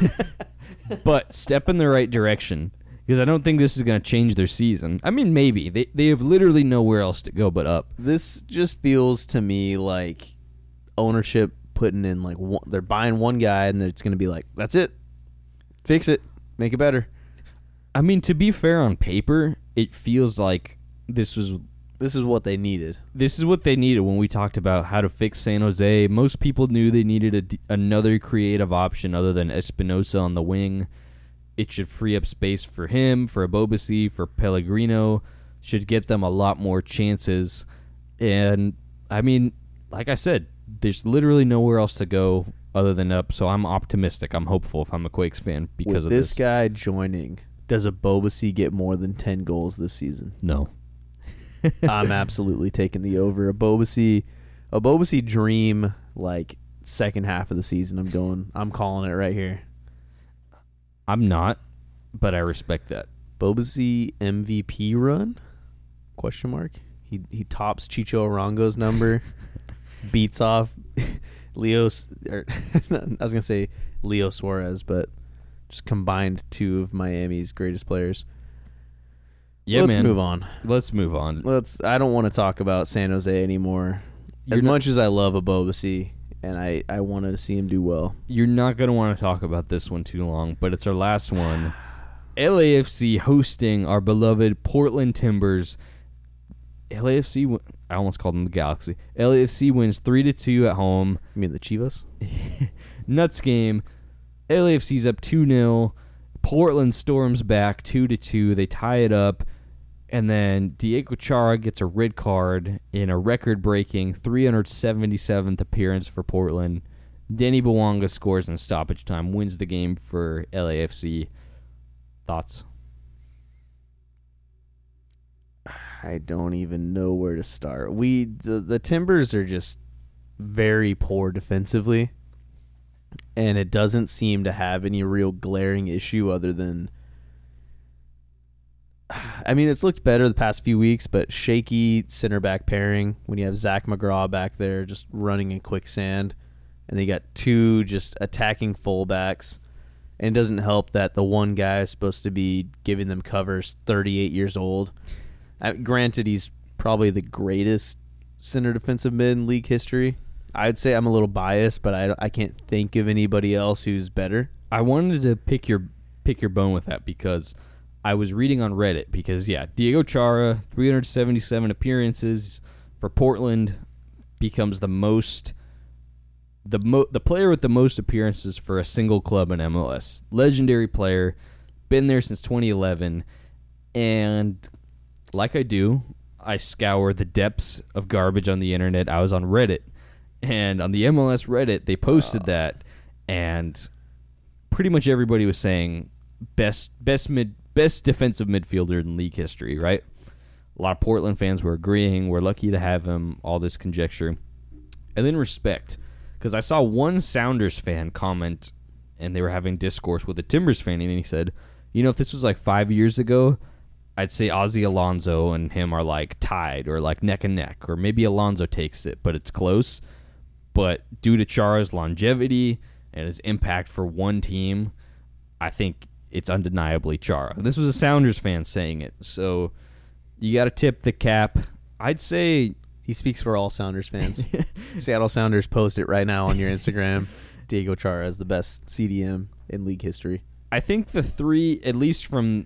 but step in the right direction, because I don't think this is going to change their season. I mean, maybe. They they have literally nowhere else to go but up. This just feels to me like ownership putting in like one, they're buying one guy and it's going to be like, that's it. Fix it. Make it better. I mean, to be fair, on paper, it feels like this was This is what they needed. this is what they needed when we talked about how to fix San Jose. Most people knew they needed a d another creative option other than Espinosa on the wing. It should free up space for him, for Abobasi, for Pellegrino. Should get them a lot more chances. And, I mean, like I said, there's literally nowhere else to go other than up. So I'm optimistic. I'm hopeful if I'm a Quakes fan because With of this this. guy joining, does Abobasi get more than ten goals this season? No. I'm absolutely taking the over. Abobasi, Abobasi dream, like, second half of the season. I'm going, I'm calling it right here. I'm not, but I respect that. Abobasi M V P run? Question mark. He he tops Chicho Arango's number, beats off Leo's. Or I was gonna say Leo Suarez, but just combined two of Miami's greatest players. Yeah, Let's man. move on. Let's move on. Let's. I don't want to talk about San Jose anymore. You're as not- much as I love Abobasi, and I I want to see him do well. You're not going to want to talk about this one too long, but it's our last one. L A F C hosting our beloved Portland Timbers. L A F C, w- I almost called them the Galaxy. L A F C wins three to two at home. You mean the Chivas? Nuts game. L A F C's up two nil. Portland storms back two to two. They tie it up. And then Diego Chara gets a red card in a record-breaking three hundred seventy-seventh appearance for Portland. Denny Bawanga scores in stoppage time, wins the game for L A F C. Thoughts? I don't even know where to start. We the, the Timbers are just very poor defensively, and it doesn't seem to have any real glaring issue other than, I mean, it's looked better the past few weeks, but shaky center back pairing when you have Zach McGraw back there just running in quicksand, and they got two just attacking fullbacks, And it doesn't help that the one guy is supposed to be giving them covers thirty-eight years old. Uh, granted, he's probably the greatest center defensive mid in league history. I'd say I'm a little biased, but I, I can't think of anybody else who's better. I wanted to pick your pick your bone with that because I was reading on Reddit because, yeah, Diego Chara, three hundred seventy-seven appearances for Portland, becomes the most the mo- the player with the most appearances for a single club in M L S. Legendary player, been there since twenty eleven, and like I do, I scour the depths of garbage on the internet. I was on Reddit, and on the M L S Reddit, they posted uh. that, and pretty much everybody was saying best best mid best defensive midfielder in league history, right? A lot of Portland fans were agreeing. We're lucky to have him, all this conjecture. And then respect, because I saw one Sounders fan comment, and they were having discourse with a Timbers fan, and he said, you know, if this was like five years ago, I'd say Ozzy Alonso and him are like tied or like neck and neck, or maybe Alonso takes it, but it's close. But due to Chara's longevity and his impact for one team, I think it's undeniably Chara. This was a Sounders fan saying it, so you got to tip the cap. I'd say he speaks for all Sounders fans. Seattle Sounders, post it right now on your Instagram. Diego Chara is the best C D M in league history. I think the three, at least from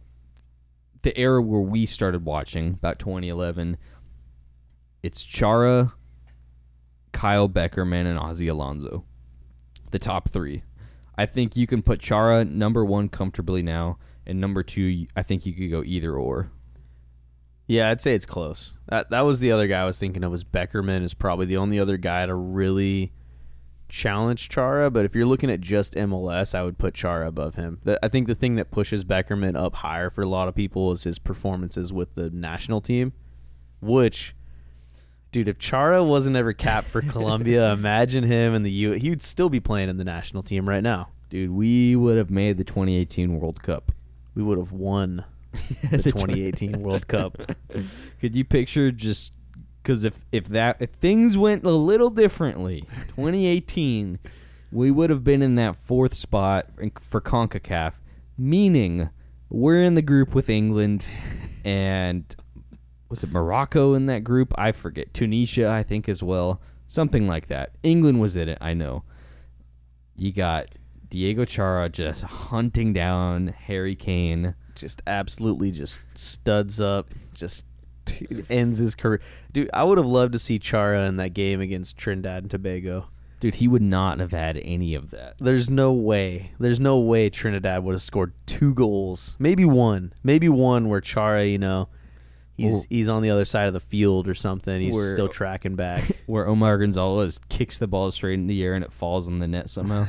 the era where we started watching, about twenty eleven, it's Chara, Kyle Beckerman, and Ozzy Alonso. The top three. I think you can put Chara number one comfortably now, and number two, I think you could go either or. Yeah, I'd say it's close. That that was the other guy I was thinking of. Was Beckerman is probably the only other guy to really challenge Chara. But if you're looking at just M L S, I would put Chara above him. The, I think the thing that pushes Beckerman up higher for a lot of people is his performances with the national team. Which, dude, if Chara wasn't ever capped for Colombia, imagine him in the U. He would still be playing in the national team right now. Dude, we would have made the twenty eighteen World Cup. We would have won the twenty eighteen World Cup. Could you picture just because if if that if things went a little differently, twenty eighteen, we would have been in that fourth spot for CONCACAF, meaning we're in the group with England and was it Morocco in that group? I forget. Tunisia, I think, as well. Something like that. England was in it, I know. You got Diego Chara just hunting down Harry Kane. Just absolutely just studs up, just dude, ends his career. Dude, I would have loved to see Chara in that game against Trinidad and Tobago. Dude, he would not have had any of that. There's no way. There's no way Trinidad would have scored two goals. Maybe one. Maybe one where Chara, you know, he's Ooh. he's on the other side of the field or something. He's where, still tracking back. Where Omar Gonzalez kicks the ball straight in the air and it falls in the net somehow.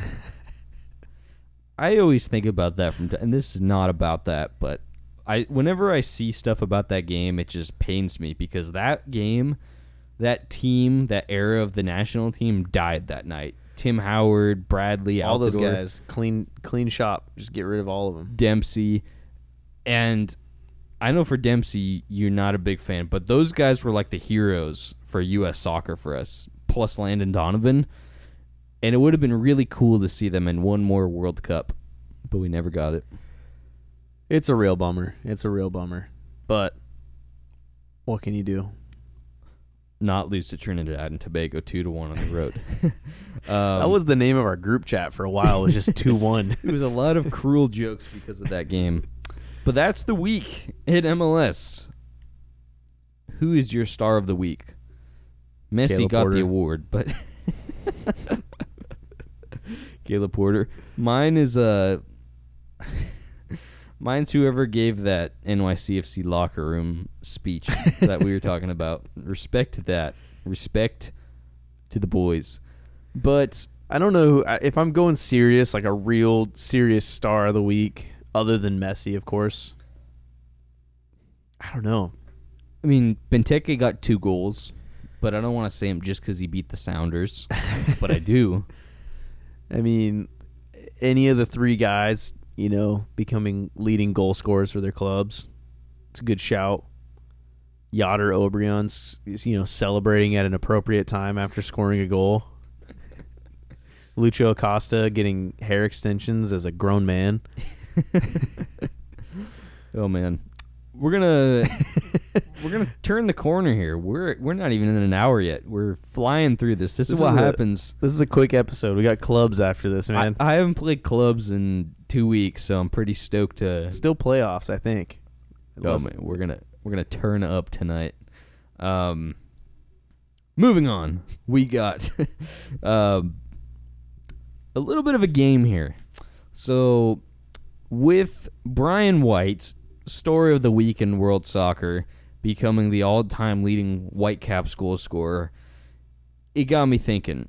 I always think about that from, t- and this is not about that, but I whenever I see stuff about that game, it just pains me because that game, that team, that era of the national team died that night. Tim Howard, Bradley, all those Altidore, guys, clean, clean shop. Just get rid of all of them. Dempsey, and I know for Dempsey, you're not a big fan, but those guys were like the heroes for U S soccer for us. Plus Landon Donovan. And it would have been really cool to see them in one more World Cup, but we never got it. It's a real bummer. It's a real bummer. But what can you do? Not lose to Trinidad and Tobago two to one on the road. um, that was the name of our group chat for a while. It was just two one. It was a lot of cruel jokes because of that game. But that's the week in M L S. Who is your star of the week? Messi Caleb got Porter. the award, but Caleb Porter. Mine is uh mine's whoever gave that N Y C F C locker room speech that we were talking about. Respect to that. Respect to the boys. But I don't know if I'm going serious, like a real serious star of the week, other than Messi, of course. I don't know. I mean, Benteke got two goals, but I don't want to say him just because he beat the Sounders. But I do. I mean, any of the three guys, you know, becoming leading goal scorers for their clubs, it's a good shout. Yoder Obrion's, you know, celebrating at an appropriate time after scoring a goal. Lucho Acosta getting hair extensions as a grown man. Oh man, we're gonna we're gonna turn the corner here. We're we're not even in an hour yet. We're flying through this. This, This is what is a- happens. This is a quick episode. We got clubs after this, I, man. I haven't played clubs in two weeks, so I'm pretty stoked to. Still playoffs, I think. Oh Unless- man, we're gonna we're gonna turn up tonight. Um, moving on, we got um, a little bit of a game here. So, with Brian White, story of the week in world soccer, becoming the all-time leading Whitecaps goal scorer, it got me thinking: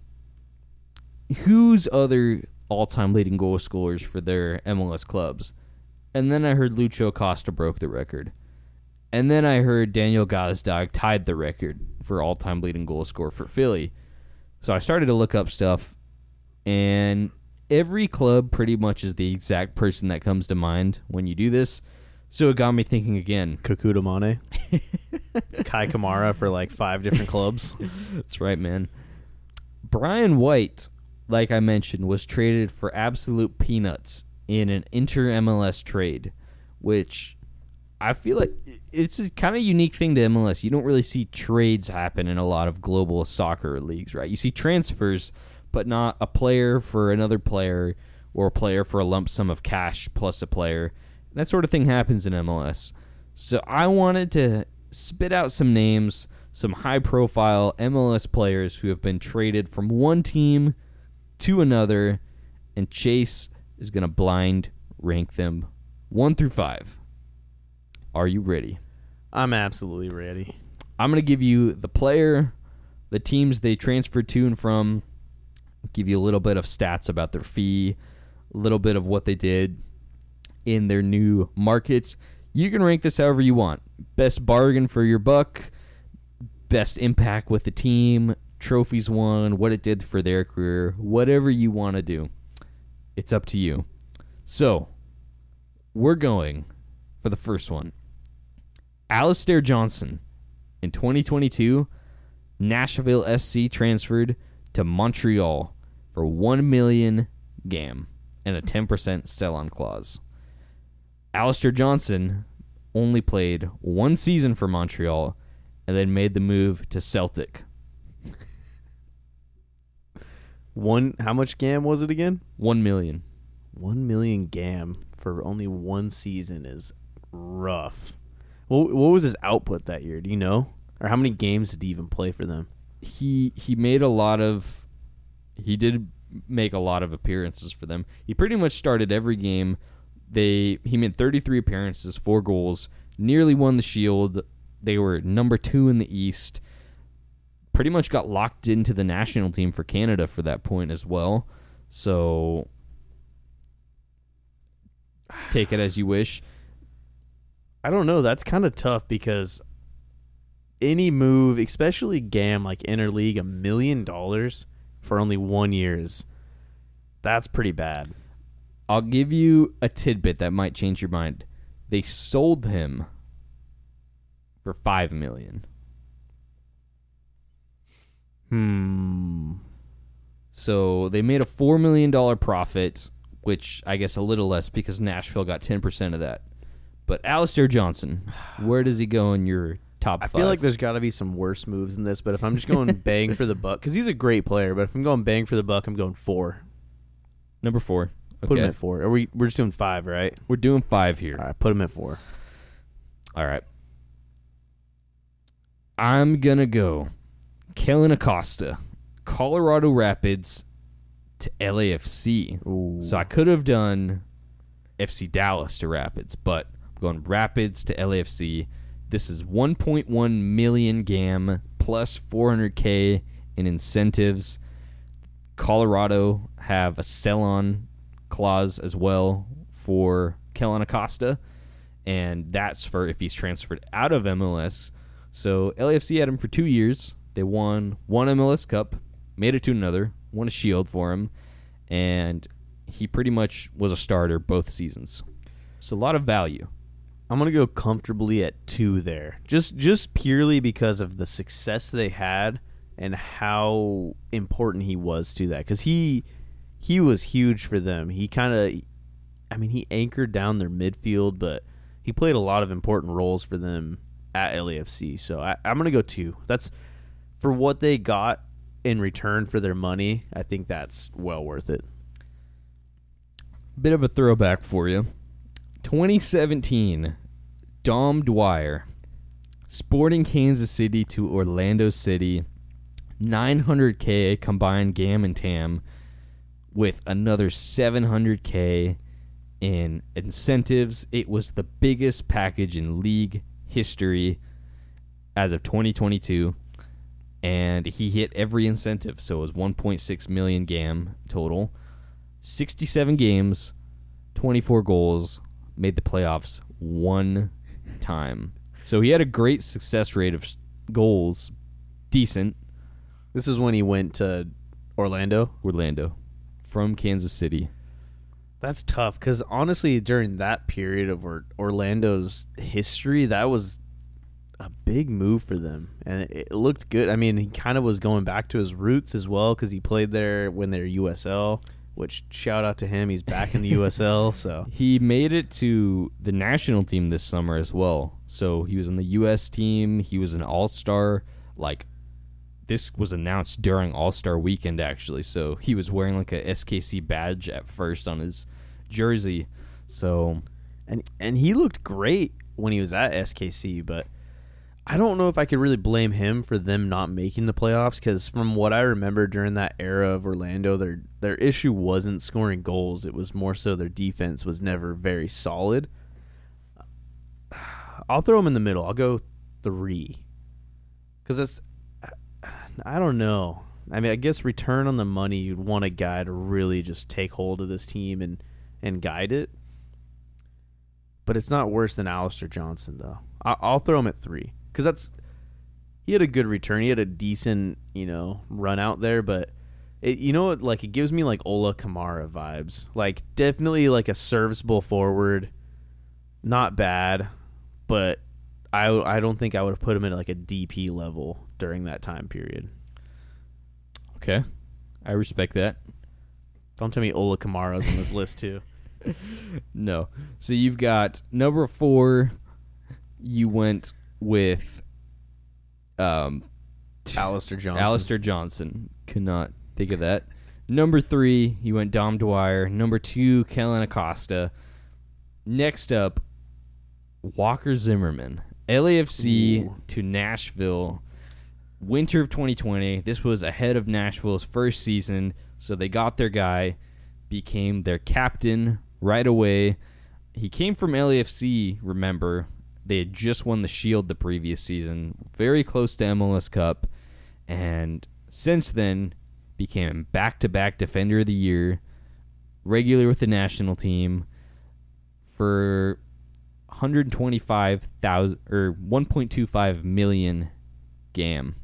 who's other all-time leading goal scorers for their M L S clubs? And then I heard Lucho Acosta broke the record. And then I heard Daniel Gazdag tied the record for all-time leading goal scorer for Philly. So I started to look up stuff, and every club pretty much is the exact person that comes to mind when you do this. So it got me thinking again. Kakuta Mane. Kai Kamara for like five different clubs. That's right, man. Brian White, like I mentioned, was traded for absolute peanuts in an inter-M L S trade, which I feel like it's a kind of unique thing to M L S. You don't really see trades happen in a lot of global soccer leagues, right? You see transfers, but not a player for another player or a player for a lump sum of cash plus a player. That sort of thing happens in M L S. So I wanted to spit out some names, some high-profile M L S players who have been traded from one team to another, and Chase is going to blind rank them one through five. Are you ready? I'm absolutely ready. I'm going to give you the player, the teams they transferred to and from, give you a little bit of stats about their fee, a little bit of what they did in their new markets. You can rank this however you want. Best bargain for your buck, best impact with the team, trophies won, what it did for their career, whatever you want to do. It's up to you. So, we're going for the first one. Alistair Johnson. In twenty twenty-two, Nashville S C transferred to Montreal for one million dollars G A M and a ten percent sell-on clause. Alistair Johnson only played one season for Montreal and then made the move to Celtic. One, how much G A M was it again? One million. One million G A M for only one season is rough. What, what was his output that year? Do you know? Or how many games did he even play for them? He he made a lot of he did make a lot of appearances for them. He pretty much started every game. They he made thirty-three appearances, four goals, nearly won the Shield. They were number two in the East. Pretty much got locked into the national team for Canada for that point as well. So take it as you wish. I don't know. That's kind of tough because any move, especially G A M, like interleague, a million dollars for only one year is that's pretty bad. I'll give you a tidbit that might change your mind. They sold him for five million. Hmm. So they made a four million dollar profit, which I guess a little less because Nashville got ten percent of that. But Alistair Johnson, where does he go in your top I five? feel like there's got to be some worse moves than this, but if I'm just going bang for the buck, because he's a great player, but if I'm going bang for the buck, I'm going four. Number four. Okay. Put him at four. Are we? We're just doing five, right? We're doing five here. All right, put him at four. All right. I'm going to go Kellen Acosta, Colorado Rapids to L A F C. Ooh. So I could have done F C Dallas to Rapids, but I'm going Rapids to L A F C. This is one point one million G A M plus four hundred K in incentives. Colorado have a sell-on clause as well for Kellen Acosta, and that's for if he's transferred out of M L S. So L A F C had him for two years. They won one M L S Cup, made it to another, won a Shield for him, and he pretty much was a starter both seasons. So a lot of value. I'm gonna go comfortably at two there, just just purely because of the success they had and how important he was to that. Because he he was huge for them. He kind of, I mean, he anchored down their midfield, but he played a lot of important roles for them at L A F C. So I, I'm going to go two. That's for what they got in return for their money. I think that's well worth it. Bit of a throwback for you. twenty seventeen, Dom Dwyer, Sporting Kansas City to Orlando City, nine hundred K combined G A M and T A M, with another seven hundred K in incentives. It was the biggest package in league history as of twenty twenty-two, and he hit every incentive, so it was one point six million G A M total. sixty-seven games, twenty-four goals, made the playoffs one time. So he had a great success rate of goals, decent. This is when he went to Orlando. Orlando, from Kansas City. That's tough because honestly, during that period of or- Orlando's history, that was a big move for them, and it, it looked good. I mean, he kind of was going back to his roots as well because he played there when they were U S L. Which, shout out to him, he's back in the U S L. So he made it to the national team this summer as well. So he was on the U S team. He was an all-star. Like, this was announced during All-Star Weekend, actually. So he was wearing like a S K C badge at first on his jersey. So, and and he looked great when he was at S K C, but I don't know if I could really blame him for them not making the playoffs because from what I remember during that era of Orlando, their their issue wasn't scoring goals. It was more so their defense was never very solid. I'll throw him in the middle. I'll go three because that's, I don't know. I mean, I guess return on the money, you'd want a guy to really just take hold of this team and, and guide it. But it's not worse than Alistair Johnson, though. I, I'll throw him at three. Because that's he had a good return. He had a decent, you know, run out there. But, it, you know, what, like it gives me like Ola Kamara vibes. Like definitely like a serviceable forward. Not bad. But I, I don't think I would have put him at like a D P level during that time period. okay. I respect that. Don't tell me Ola Kamara's on this list too. No. So you've got number four, you went with um, Alistair Johnson. Alistair Johnson. Could not think of that. Number three, you went Dom Dwyer. Number two, Kellen Acosta. Next up, Walker Zimmerman. L A F C Ooh. to Nashville. Winter of twenty twenty. This was ahead of Nashville's first season, so they got their guy, became their captain right away. He came from L A F C, remember. They had just won the Shield the previous season, very close to M L S Cup, and since then became back-to-back Defender of the Year, regular with the national team for one hundred twenty-five thousand or one point two five million G A M.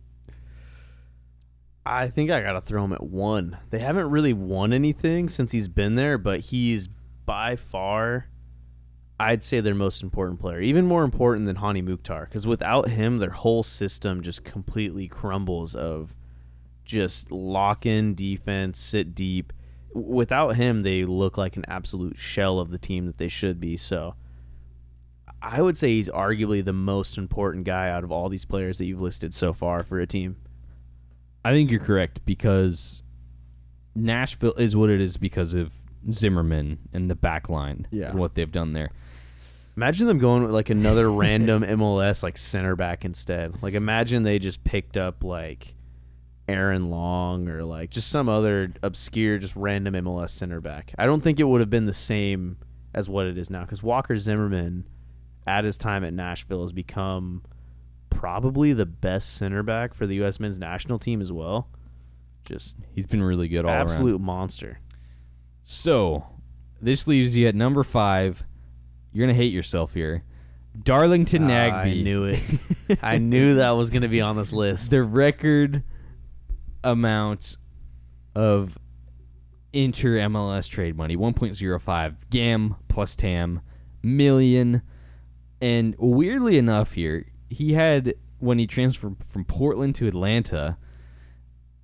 I think I gotta throw him at one. They haven't really won anything since he's been there, but he's by far, I'd say, their most important player. Even more important than Hani Mukhtar, because without him, their whole system just completely crumbles of just lock in defense, sit deep. Without him, they look like an absolute shell of the team that they should be. So I would say he's arguably the most important guy out of all these players that you've listed so far for a team. I think you're correct because Nashville is what it is because of Zimmerman and the back line Yeah. and what they've done there. Imagine them going with like another random M L S like center back instead. Like imagine they just picked up like Aaron Long or like just some other obscure just random M L S center back. I don't think it would have been the same as what it is now because Walker Zimmerman at his time at Nashville has become probably the best center back for the U S men's national team as well. Just He's been really good all absolute around. monster. So, this leaves you at number five. You're going to hate yourself here. Darlington Ah, Nagbe. I knew it. I knew that was going to be on this list. The record amount of inter-M L S trade money, one point oh five G A M plus T A M million. And weirdly enough here, he had, when he transferred from Portland to Atlanta,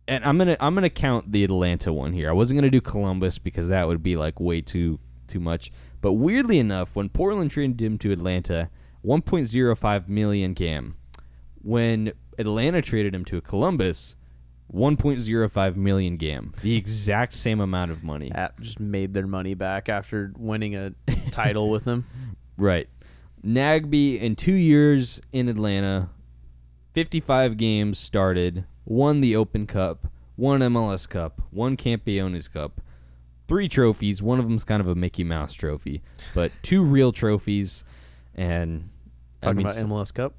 and I'm gonna I'm gonna count the Atlanta one here. I wasn't gonna do Columbus because that would be like way too too much. But weirdly enough, when Portland traded him to Atlanta, one point oh five million Cam. When Atlanta traded him to Columbus, one point oh five million Gam. The exact same amount of money. That just made their money back after winning a title with him. Right. Nagbe, in two years in Atlanta, fifty-five games started, won the Open Cup, won M L S Cup, won Campeones Cup, three trophies. One of them's kind of a Mickey Mouse trophy, but two real trophies. And Talking I mean, about M L S Cup?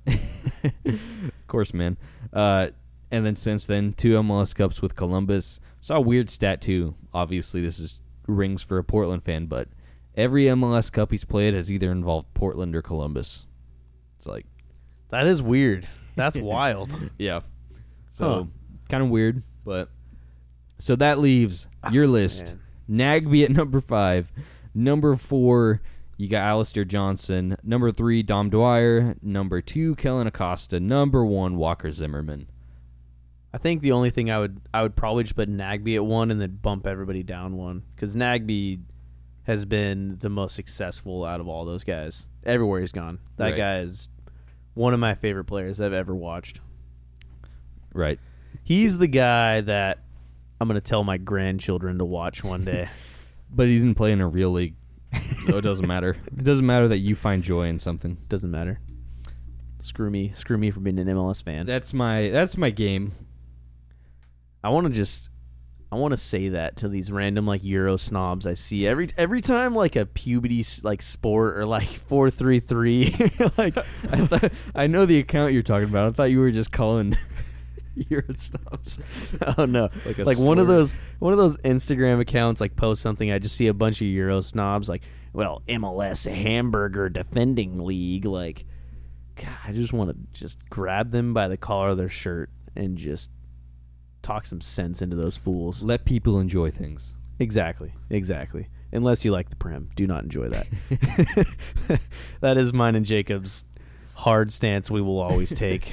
Of course, man. Uh, and then since then, two M L S Cups with Columbus. Saw a weird stat, too. Obviously, this is rings for a Portland fan, but every M L S Cup he's played has either involved Portland or Columbus. It's like... That is weird. That's wild. Yeah. So, Huh. kind of weird, but... So that leaves your Oh, list. man. Nagbe at number five. Number four, you got Alistair Johnson. Number three, Dom Dwyer. Number two, Kellen Acosta. Number one, Walker Zimmerman. I think the only thing I would I would probably just put Nagbe at one and then bump everybody down one, because Nagbe has been the most successful out of all those guys. Everywhere he's gone, that Right. guy is one of my favorite players I've ever watched. Right. He's the guy that I'm going to tell my grandchildren to watch one day. But he didn't play in a real league, so it doesn't matter. It doesn't matter that you find joy in something. Doesn't matter. Screw me. Screw me for being an M L S fan. That's my that's my game. I want to just, I want to say that to these random like Euro snobs I see every every time like a puberty s- like sport or like four three three like I thought I know the account you're talking about. I thought you were just calling Euro snobs. oh no Like a like one of slur. those one of those Instagram accounts like post something, I just see a bunch of Euro snobs like, well, M L S hamburger defending league, like God, I just want to just grab them by the collar of their shirt and just talk some sense into those fools. Let people enjoy things. Exactly, exactly. Unless you like the Prem, do not enjoy that. That is mine and Jacob's hard stance we will always take.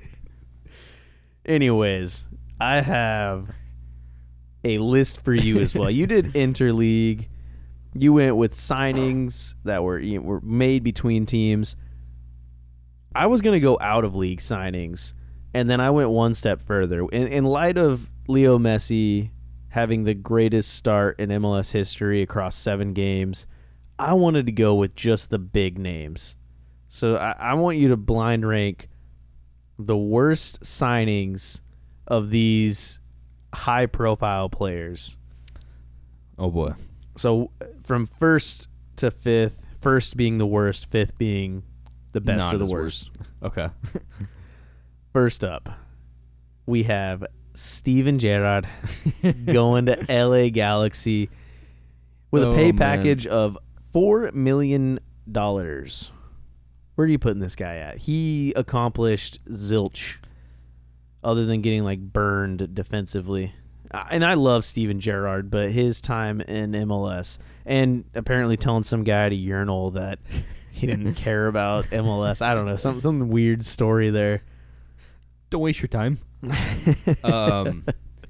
Anyways, I have a list for you as well. You did interleague. You went with signings that were you know, were made between teams. I was going to go out of league signings, and then I went one step further. In, in light of Leo Messi having the greatest start in M L S history across seven games, I wanted to go with just the big names. So I, I want you to blind rank the worst signings of these high-profile players. Oh boy. So from first to fifth, first being the worst, fifth being the best Not of the as worst. Okay. First up, we have Steven Gerrard going to L A Galaxy with Oh, a pay man. package of four million dollars. Where are you putting this guy at? He accomplished zilch other than getting like burned defensively. Uh, And I love Steven Gerrard, but his time in M L S and apparently telling some guy at a urinal that he didn't care about M L S. I don't know, some some weird story there. Don't waste your time. um,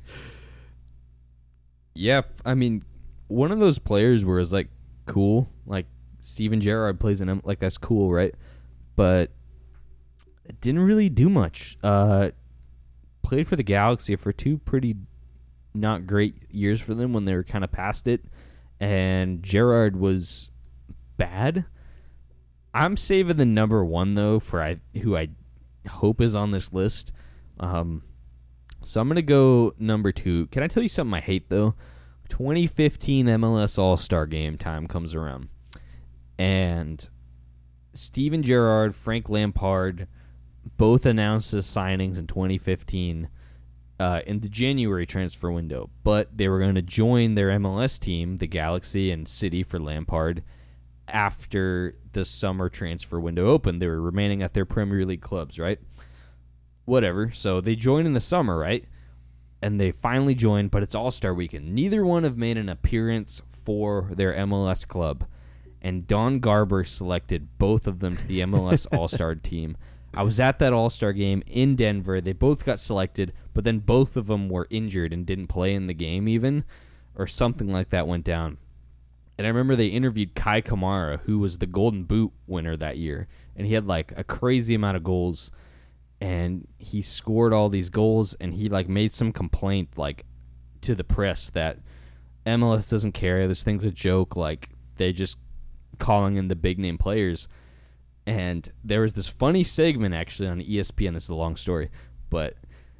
yeah, f- I mean, one of those players where it's like cool, like Steven Gerrard plays in M, like that's cool, right? But it didn't really do much. Uh, played for the Galaxy for two pretty not great years for them when they were kind of past it, and Gerrard was bad. I'm saving the number one though for I who I hope is on this list. Um, so I'm gonna go number two. Can I tell you something I hate though? twenty fifteen M L S All-Star Game time comes around, and Steven Gerrard, Frank Lampard, both announced as signings in twenty fifteen uh, in the January transfer window, but they were going to join their M L S team, the Galaxy and City for Lampard, after the summer transfer window opened. They were remaining at their Premier League clubs, right? Whatever. So they joined in the summer, right? And they finally joined, but it's All-Star Weekend. Neither one have made an appearance for their M L S club. And Don Garber selected both of them to the M L S All-Star team. I was at that All-Star game in Denver. They both got selected, but then both of them were injured and didn't play in the game even, or something like that went down. And I remember they interviewed Kai Kamara, who was the Golden Boot winner that year, and he had like a crazy amount of goals, and he scored all these goals, and he like made some complaint like to the press that M L S doesn't care. This thing's a joke. Like they just calling in the big name players. And there was this funny segment actually on E S P N. This is a long story, but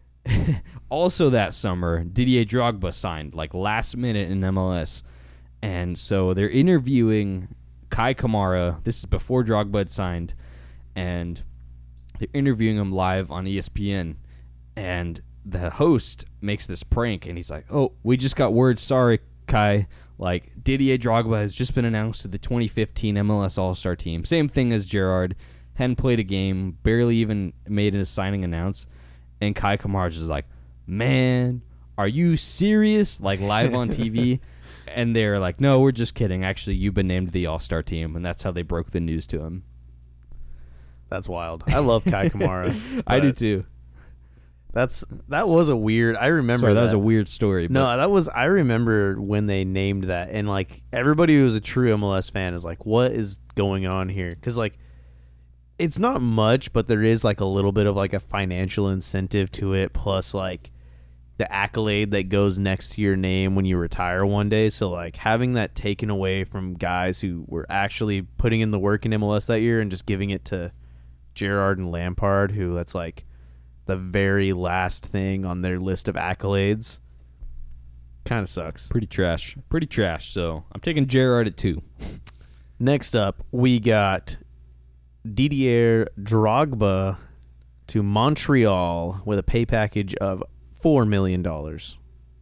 also that summer, Didier Drogba signed like last minute in M L S, and so they're interviewing Kai Kamara. This is before Drogba had signed, and they're interviewing him live on E S P N. And the host makes this prank, and he's like, "Oh, we just got word. Sorry, Kai. Like, Didier Drogba has just been announced to the twenty fifteen M L S All-Star team. Same thing as Gerrard. Hadn't played a game. Barely even made a signing announce." And Kai Kamara's just like, "Man, are you serious?" Like, live on T V. And they're like, "No, we're just kidding. Actually, you've been named to the All-Star team." And that's how they broke the news to him. That's wild. I love Kai Kamara. I do too. That's that was a weird. I remember Sorry, that, that was a weird story. No, but that was. I remember when they named that, and like everybody who was a true M L S fan is like, "What is going on here?" Because like, it's not much, but there is like a little bit of like a financial incentive to it, plus like the accolade that goes next to your name when you retire one day. So like having that taken away from guys who were actually putting in the work in M L S that year and just giving it to Gerrard and Lampard, who that's like the very last thing on their list of accolades, kind of sucks. Pretty trash. Pretty trash. So I'm taking Gerrard at two. Next up, we got Didier Drogba to Montreal with a pay package of four million dollars.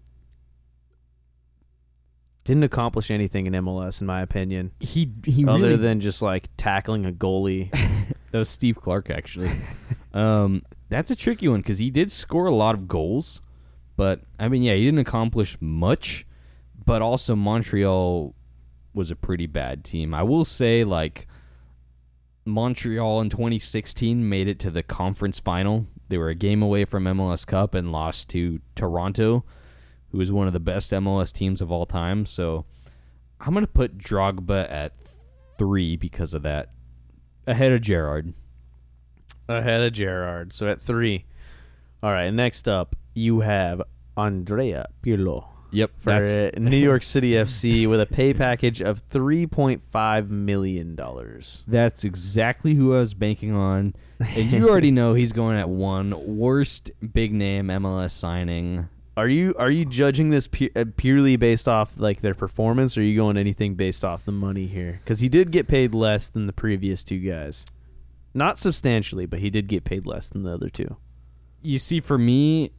Didn't accomplish anything in M L S, in my opinion. He he other really, than just like tackling a goalie. That was Steve Clark, actually. um, that's a tricky one because he did score a lot of goals, but I mean, yeah, he didn't accomplish much. But also, Montreal was a pretty bad team. I will say, like, Montreal in twenty sixteen made it to the conference final. They were a game away from M L S Cup and lost to Toronto, who is one of the best M L S teams of all time. So I'm going to put Drogba at three because of that, ahead of Gerrard. Ahead of Gerrard. So at three. All right, next up, you have Andrea Pirlo. Yep. For uh, New York City F C with a pay package of three point five million dollars. That's exactly who I was banking on. And you already know he's going at one. Worst big name M L S signing. Are you are you judging this pu- uh, purely based off like their performance, or are you going anything based off the money here? Because he did get paid less than the previous two guys. Not substantially, but he did get paid less than the other two. You see, for me,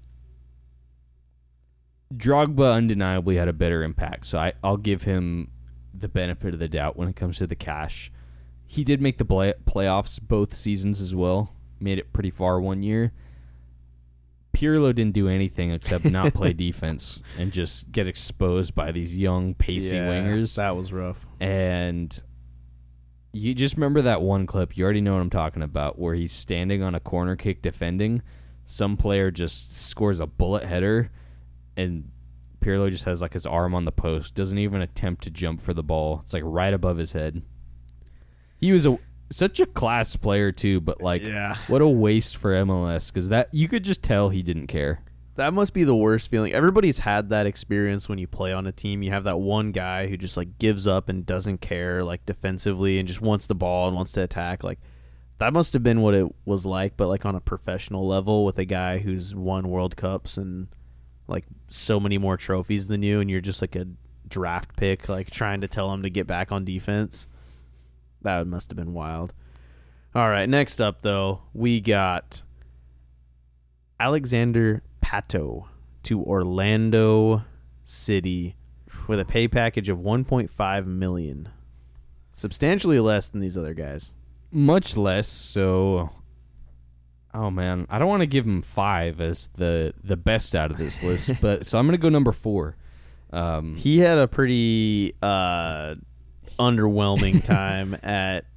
Drogba undeniably had a better impact, so I, I'll give him the benefit of the doubt when it comes to the cash. He did make the play, playoffs both seasons as well, made it pretty far one year. Pirlo didn't do anything except not play defense and just get exposed by these young, pacey yeah, wingers. That was rough. And you just remember that one clip, you already know what I'm talking about, where he's standing on a corner kick defending. Some player just scores a bullet header, and Pirlo just has like his arm on the post, doesn't even attempt to jump for the ball. It's like right above his head. He was a such a class player too, but like, yeah. What a waste for M L S, because that you could just tell he didn't care. That must be the worst feeling. Everybody's had that experience when you play on a team. You have that one guy who just like gives up and doesn't care like defensively and just wants the ball and wants to attack. Like that must have been what it was like, but like on a professional level with a guy who's won World Cups and like so many more trophies than you, and you're just like a draft pick, like trying to tell him to get back on defense. That must have been wild. All right, next up, though, we got Alexander Pato to Orlando City with a pay package of one point five million dollars. Substantially less than these other guys. Much less, so... Oh, man. I don't want to give him five as the, the best out of this list, but so I'm going to go number four. Um, he had a pretty... Uh, underwhelming time at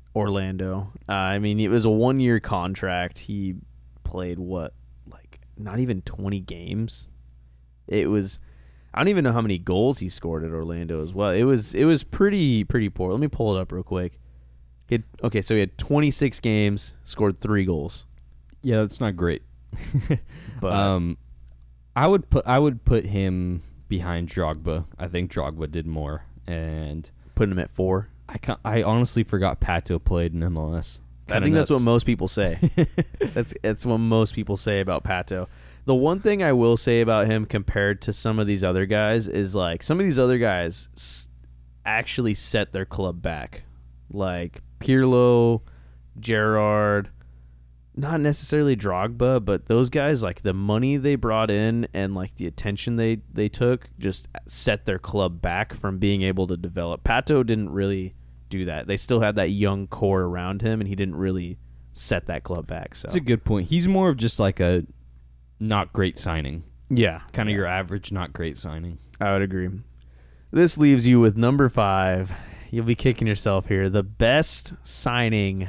Orlando. Uh, I mean, it was a one-year contract. He played what, like not even twenty games. It was. I don't even know how many goals he scored at Orlando as well. It was it was pretty pretty poor. Let me pull it up real quick. He had, okay, so he had twenty-six games, scored three goals. Yeah, that's not great. But um, I would put I would put him behind Drogba. I think Drogba did more, and putting him at four. I can I honestly forgot Pato played in M L S. I Kinda think that's what nuts. most people say. that's that's what most people say about Pato. The one thing I will say about him compared to some of these other guys is like some of these other guys s- actually set their club back, like Pirlo, Gerrard, not necessarily Drogba, but those guys, like the money they brought in and like the attention they, they took just set their club back from being able to develop. Pato didn't really do that. They still had that young core around him, and he didn't really set that club back. So That's a good point. He's more of just like a not great signing. yeah, Kind of yeah. your average not great signing. I would agree. This leaves you with number five. You'll be kicking yourself here. The best signing,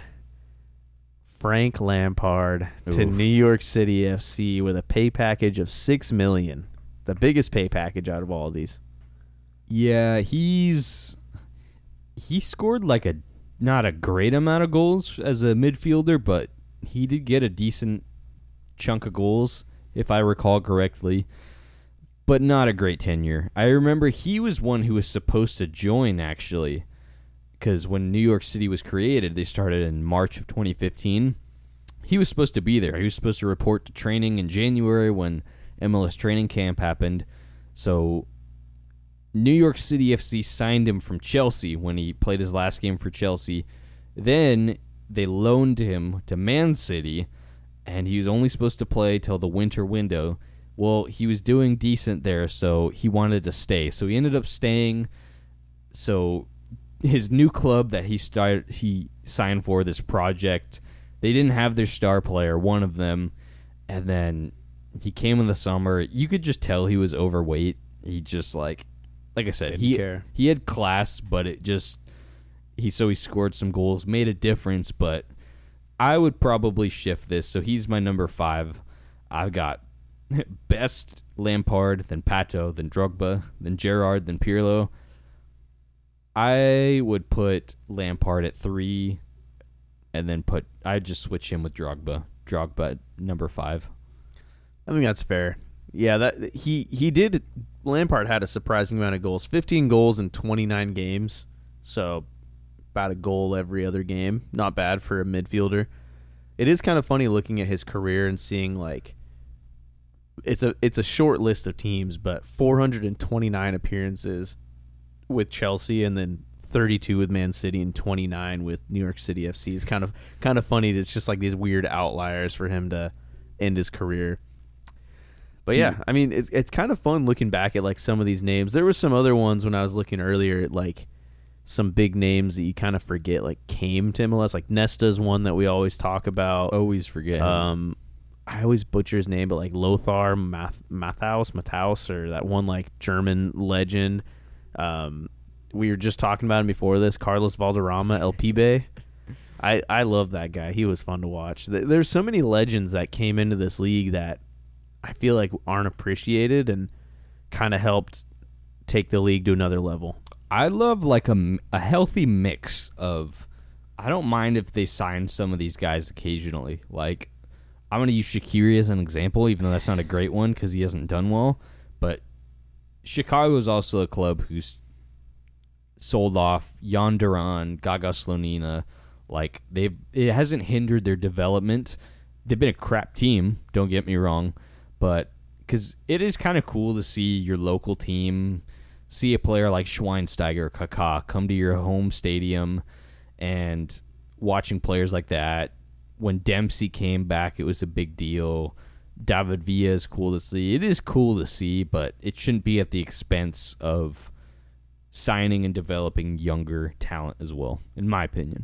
Frank Lampard to Oof. New York City F C with a pay package of six million dollars. The biggest pay package out of all of these. Yeah, he's he scored like a not a great amount of goals as a midfielder, but he did get a decent chunk of goals, if I recall correctly, but not a great tenure. I remember he was one who was supposed to join, actually, because when New York City was created, they started in March of twenty fifteen. He was supposed to be there. He was supposed to report to training in January when M L S training camp happened. So New York City F C signed him from Chelsea when he played his last game for Chelsea. Then they loaned him to Man City, and he was only supposed to play till the winter window. Well, he was doing decent there, so he wanted to stay. So he ended up staying. So his new club that he started, he signed for, this project, they didn't have their star player, one of them, and then he came in the summer. You could just tell he was overweight. He just like, like I said, Didn't he care. he had class, but it just he so he scored some goals, made a difference. But I would probably shift this. So he's my number five. I've got best Lampard, then Pato, then Drogba, then Gerrard, then Pirlo. I would put Lampard at three, and then put I'd just switch him with Drogba. Drogba at number five. I think that's fair. Yeah, that he he did. Lampard had a surprising amount of goals, fifteen goals in twenty-nine games, so about a goal every other game. Not bad for a midfielder. It is kind of funny looking at his career and seeing like it's a it's a short list of teams, but four hundred twenty-nine appearances with Chelsea, and then thirty-two with Man City and twenty-nine with New York City F C. It's kind of kind of funny. It's just like these weird outliers for him to end his career. But yeah, I mean, it's it's kind of fun looking back at like some of these names. There were some other ones when I was looking earlier at like some big names that you kind of forget like came to M L S. Like Nesta's one that we always talk about. Always forget him. Um, I always butcher his name, but like Lothar Math Mathaus, Mathaus, or that one like German legend. Um, we were just talking about him before this. Carlos Valderrama, El Pibe. I I love that guy. He was fun to watch. There's so many legends that came into this league that I feel like aren't appreciated and kind of helped take the league to another level. I love like a, a healthy mix of. I don't mind if they sign some of these guys occasionally. Like I'm going to use Shaqiri as an example, even though that's not a great one because he hasn't done well. But Chicago is also a club who's sold off Jan Duran, Gaga Slonina. Like they've it hasn't hindered their development. They've been a crap team. Don't get me wrong. But because it is kind of cool to see your local team, see a player like Schweinsteiger, Kaká come to your home stadium, and watching players like that. When Dempsey came back, it was a big deal. David Villa is cool to see. It is cool to see, but it shouldn't be at the expense of signing and developing younger talent as well, in my opinion.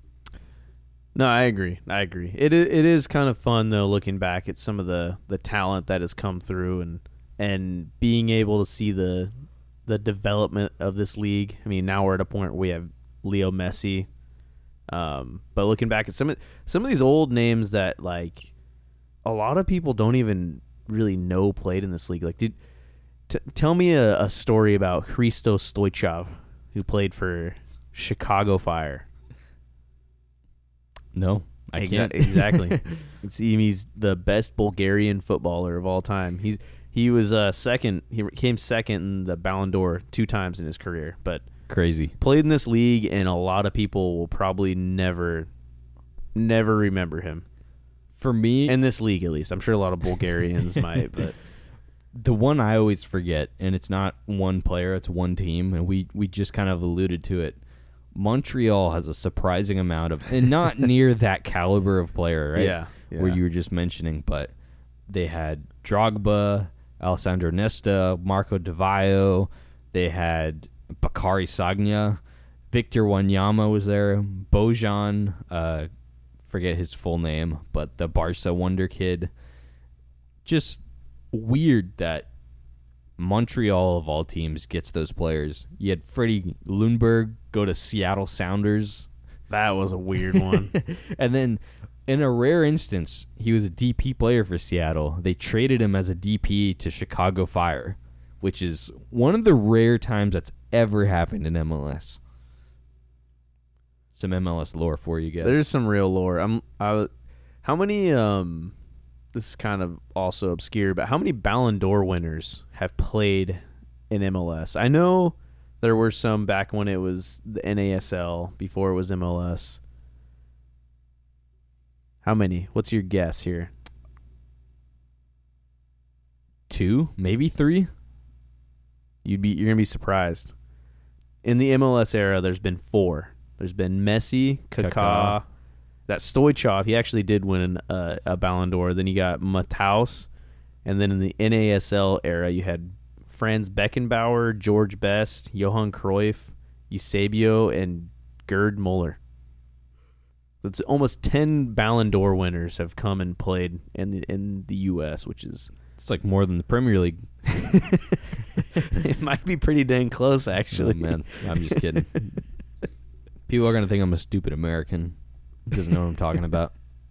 No, I agree. I agree. It i- it is kind of fun though, looking back at some of the, the talent that has come through and and being able to see the the development of this league. I mean, now we're at a point where we have Leo Messi, Um, but looking back at some of some of these old names that like a lot of people don't even really know played in this league. Like, did t- tell me a, a story about Hristo Stoichkov, who played for Chicago Fire. No, I Exa- can't. exactly. It's, he's the best Bulgarian footballer of all time. He's he was uh, second. He came second in the Ballon d'Or two times in his career, but Crazy. played in this league, and a lot of people will probably never, never remember him. For me, In this league, at least. I'm sure a lot of Bulgarians might, but the one I always forget, and it's not one player, it's one team, and we, we just kind of alluded to it. Montreal has a surprising amount of, and not near that caliber of player, right? yeah, yeah. Where you were just mentioning, but they had Drogba, Alessandro Nesta, Marco Di Vaio, they had Bakary Sagna, Victor Wanyama was there, Bojan, uh, forget his full name, but the Barca wonder kid. Just weird that Montreal, of all teams, gets those players. You had Freddie Lundberg go to Seattle Sounders. That was a weird one. And then, in a rare instance, he was a D P player for Seattle. They traded him as a D P to Chicago Fire, which is one of the rare times that's ever happened in M L S. Some M L S lore for you guys. There's some real lore. I'm. I. How many? Um, this is kind of also obscure, but how many Ballon d'Or winners have played in M L S? I know there were some back when it was the N A S L, before it was M L S. How many? What's your guess here? Two, maybe three. You'd be. You're gonna be surprised. In the M L S era, there's been four. There's been Messi, Kaká, Kaká. that Stoichkov. He actually did win uh, a Ballon d'Or. Then you got Mataus, and then in the N A S L era, you had Franz Beckenbauer, George Best, Johan Cruyff, Eusebio, and Gerd Muller. So it's almost ten Ballon d'Or winners have come and played in the, in the U S, which is It's like more than the Premier League. it might be pretty dang close, actually. Oh, man, I'm just kidding. People are going to think I'm a stupid American who doesn't know what I'm talking about.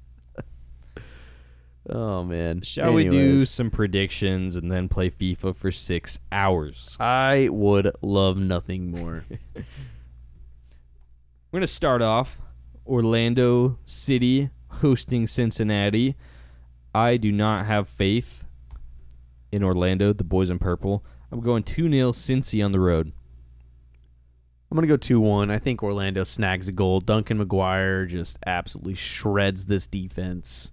Oh, man. Shall we do Anyways. some predictions and then play FIFA for six hours? I would love nothing more. We're going to start off Orlando City hosting Cincinnati. I do not have faith in Orlando, the boys in purple. I'm going two nil Cincy on the road. I'm going to go two one. I think Orlando snags a goal. Duncan McGuire just absolutely shreds this defense.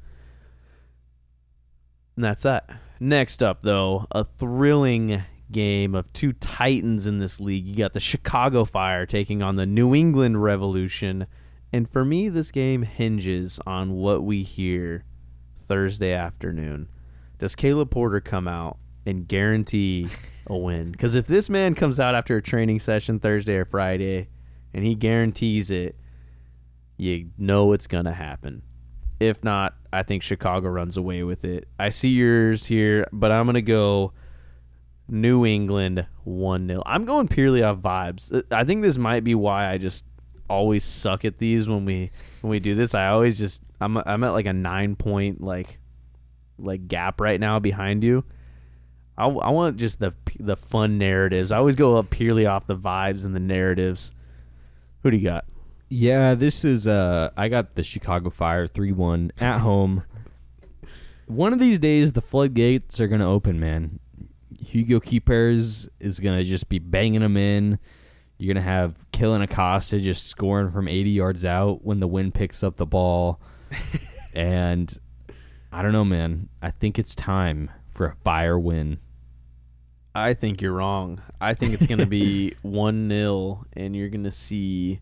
And that's that. Next up, though, a thrilling game of two titans in this league. You got the Chicago Fire taking on the New England Revolution. And for me, this game hinges on what we hear Thursday afternoon. Does Caleb Porter come out and guarantee a win? Because if this man comes out after a training session Thursday or Friday and he guarantees it, you know it's going to happen. If not, I think Chicago runs away with it. I see yours here, but I'm going to go New England one nil. I'm going purely off vibes. I think this might be why I just always suck at these when we when we do this. I always just I'm I'm at like a nine point like like gap right now behind you. I, I want just the the fun narratives. I always go up purely off the vibes and the narratives. Who do you got? Yeah, this is uh I got the Chicago Fire three one at home. One of these days the floodgates are going to open, man. Hugo Keepers is going to just be banging them in. You're going to have Killen Acosta just scoring from eighty yards out when the wind picks up the ball. And I don't know, man. I think it's time for a Fire win. I think you're wrong. I think it's going to be one nil, and you're going to see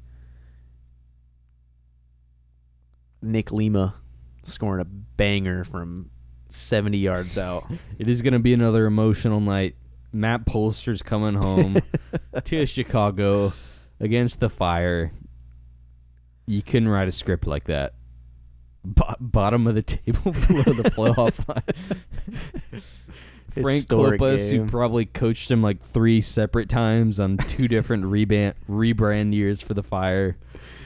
Nick Lima scoring a banger from seventy yards out. It is going to be another emotional night. Matt Polster's coming home to Chicago against the Fire. You couldn't write a script like that. Bo- bottom of the table below the playoff line. Frank Historic Klopas, game. who probably coached him like three separate times on two different rebrand rebrand years for the Fire.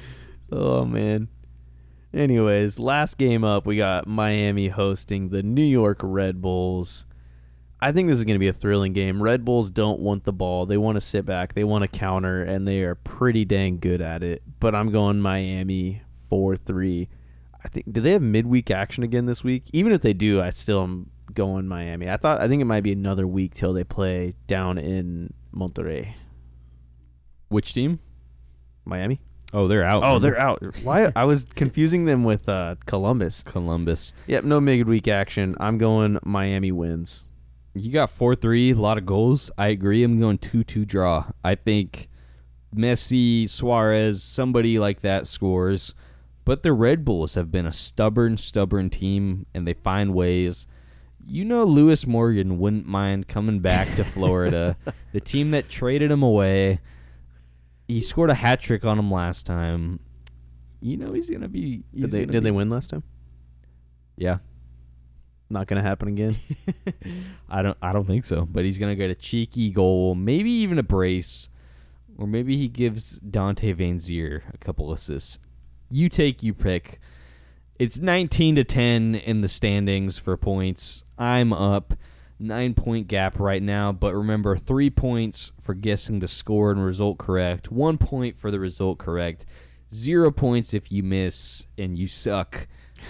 Oh, man. Anyways, last game up, we got Miami hosting the New York Red Bulls. I think this is going to be a thrilling game. Red Bulls don't want the ball. They want to sit back. They want to counter, and they are pretty dang good at it. But I'm going Miami four three. I think. Do they have midweek action again this week? Even if they do, I still am going Miami. I thought. I think it might be another week till they play down in Monterrey. Which team? Miami. Oh, they're out. Oh, they're out. Why? I was confusing them with uh, Columbus. Columbus. Yep, no midweek action. I'm going Miami wins. You got four three, a lot of goals. I agree. I'm going two two draw. I think Messi, Suarez, somebody like that scores. But the Red Bulls have been a stubborn, stubborn team, and they find ways. You know Lewis Morgan wouldn't mind coming back to Florida, the team that traded him away. He scored a hat trick on him last time. You know he's gonna be. He's Did they gonna did be, they win last time? Yeah, Not gonna happen again. I don't. I don't think so. But he's gonna get a cheeky goal, maybe even a brace, or maybe he gives Dante Van Zier a couple assists. You take, you pick. It's nineteen to ten in the standings for points. I'm up. Nine point gap right now, but remember, three points for guessing the score and result correct, one point for the result correct, zero points if you miss and you suck.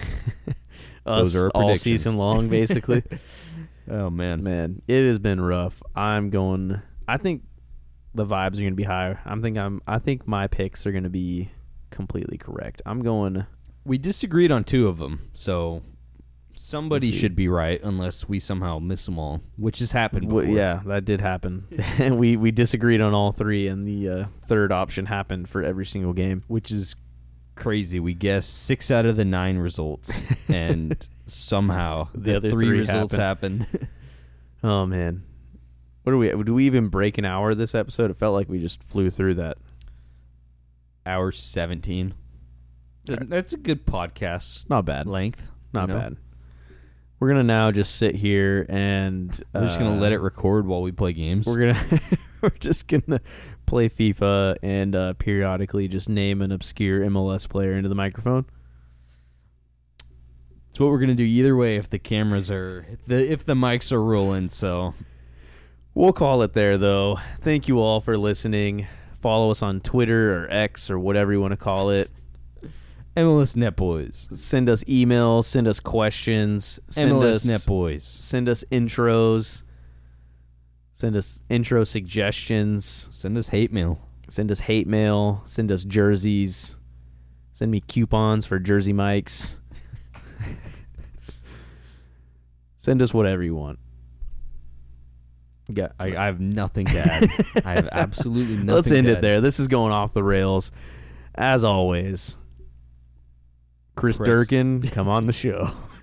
Us Those are our all predictions. season long, basically. Oh man, Man, it has been rough. I'm going. I think the vibes are going to be higher. I'm think I'm. I think my picks are going to be completely correct. I'm going. we disagreed on two of them, so somebody We'll see. should be right unless we somehow miss them all, which has happened before. Well, yeah, that did happen. And we we disagreed on all three, and the uh, third option happened for every single game. Which is crazy. We guessed six out of the nine results, and somehow The the, other three, three results happened. Oh man, what do we? Do we even break an hour this episode? It felt like we just flew through that. Hour seventeen. Alright. That's a good podcast Not bad. length. Not you know? bad. We're gonna now just sit here and We're just gonna uh, let it record while we play games. We're gonna we're just gonna play FIFA and uh, periodically just name an obscure M L S player into the microphone. It's what we're gonna do either way if the cameras are if the if the mics are rolling. So We'll call it there, though. Thank you all for listening. Follow us on Twitter or X or whatever you want to call it. M L S Net Boys, Send us emails. Send us questions. Send M L S us Net Boys. Send us intros. Send us intro suggestions. Send us hate mail. Send us hate mail. Send us jerseys. Send me coupons for Jersey mics. Send us whatever you want. Yeah, I, I have nothing to add. I have absolutely nothing. Let's end to it add. there. This is going off the rails. As always, Chris Chris- Durkin, come on the show.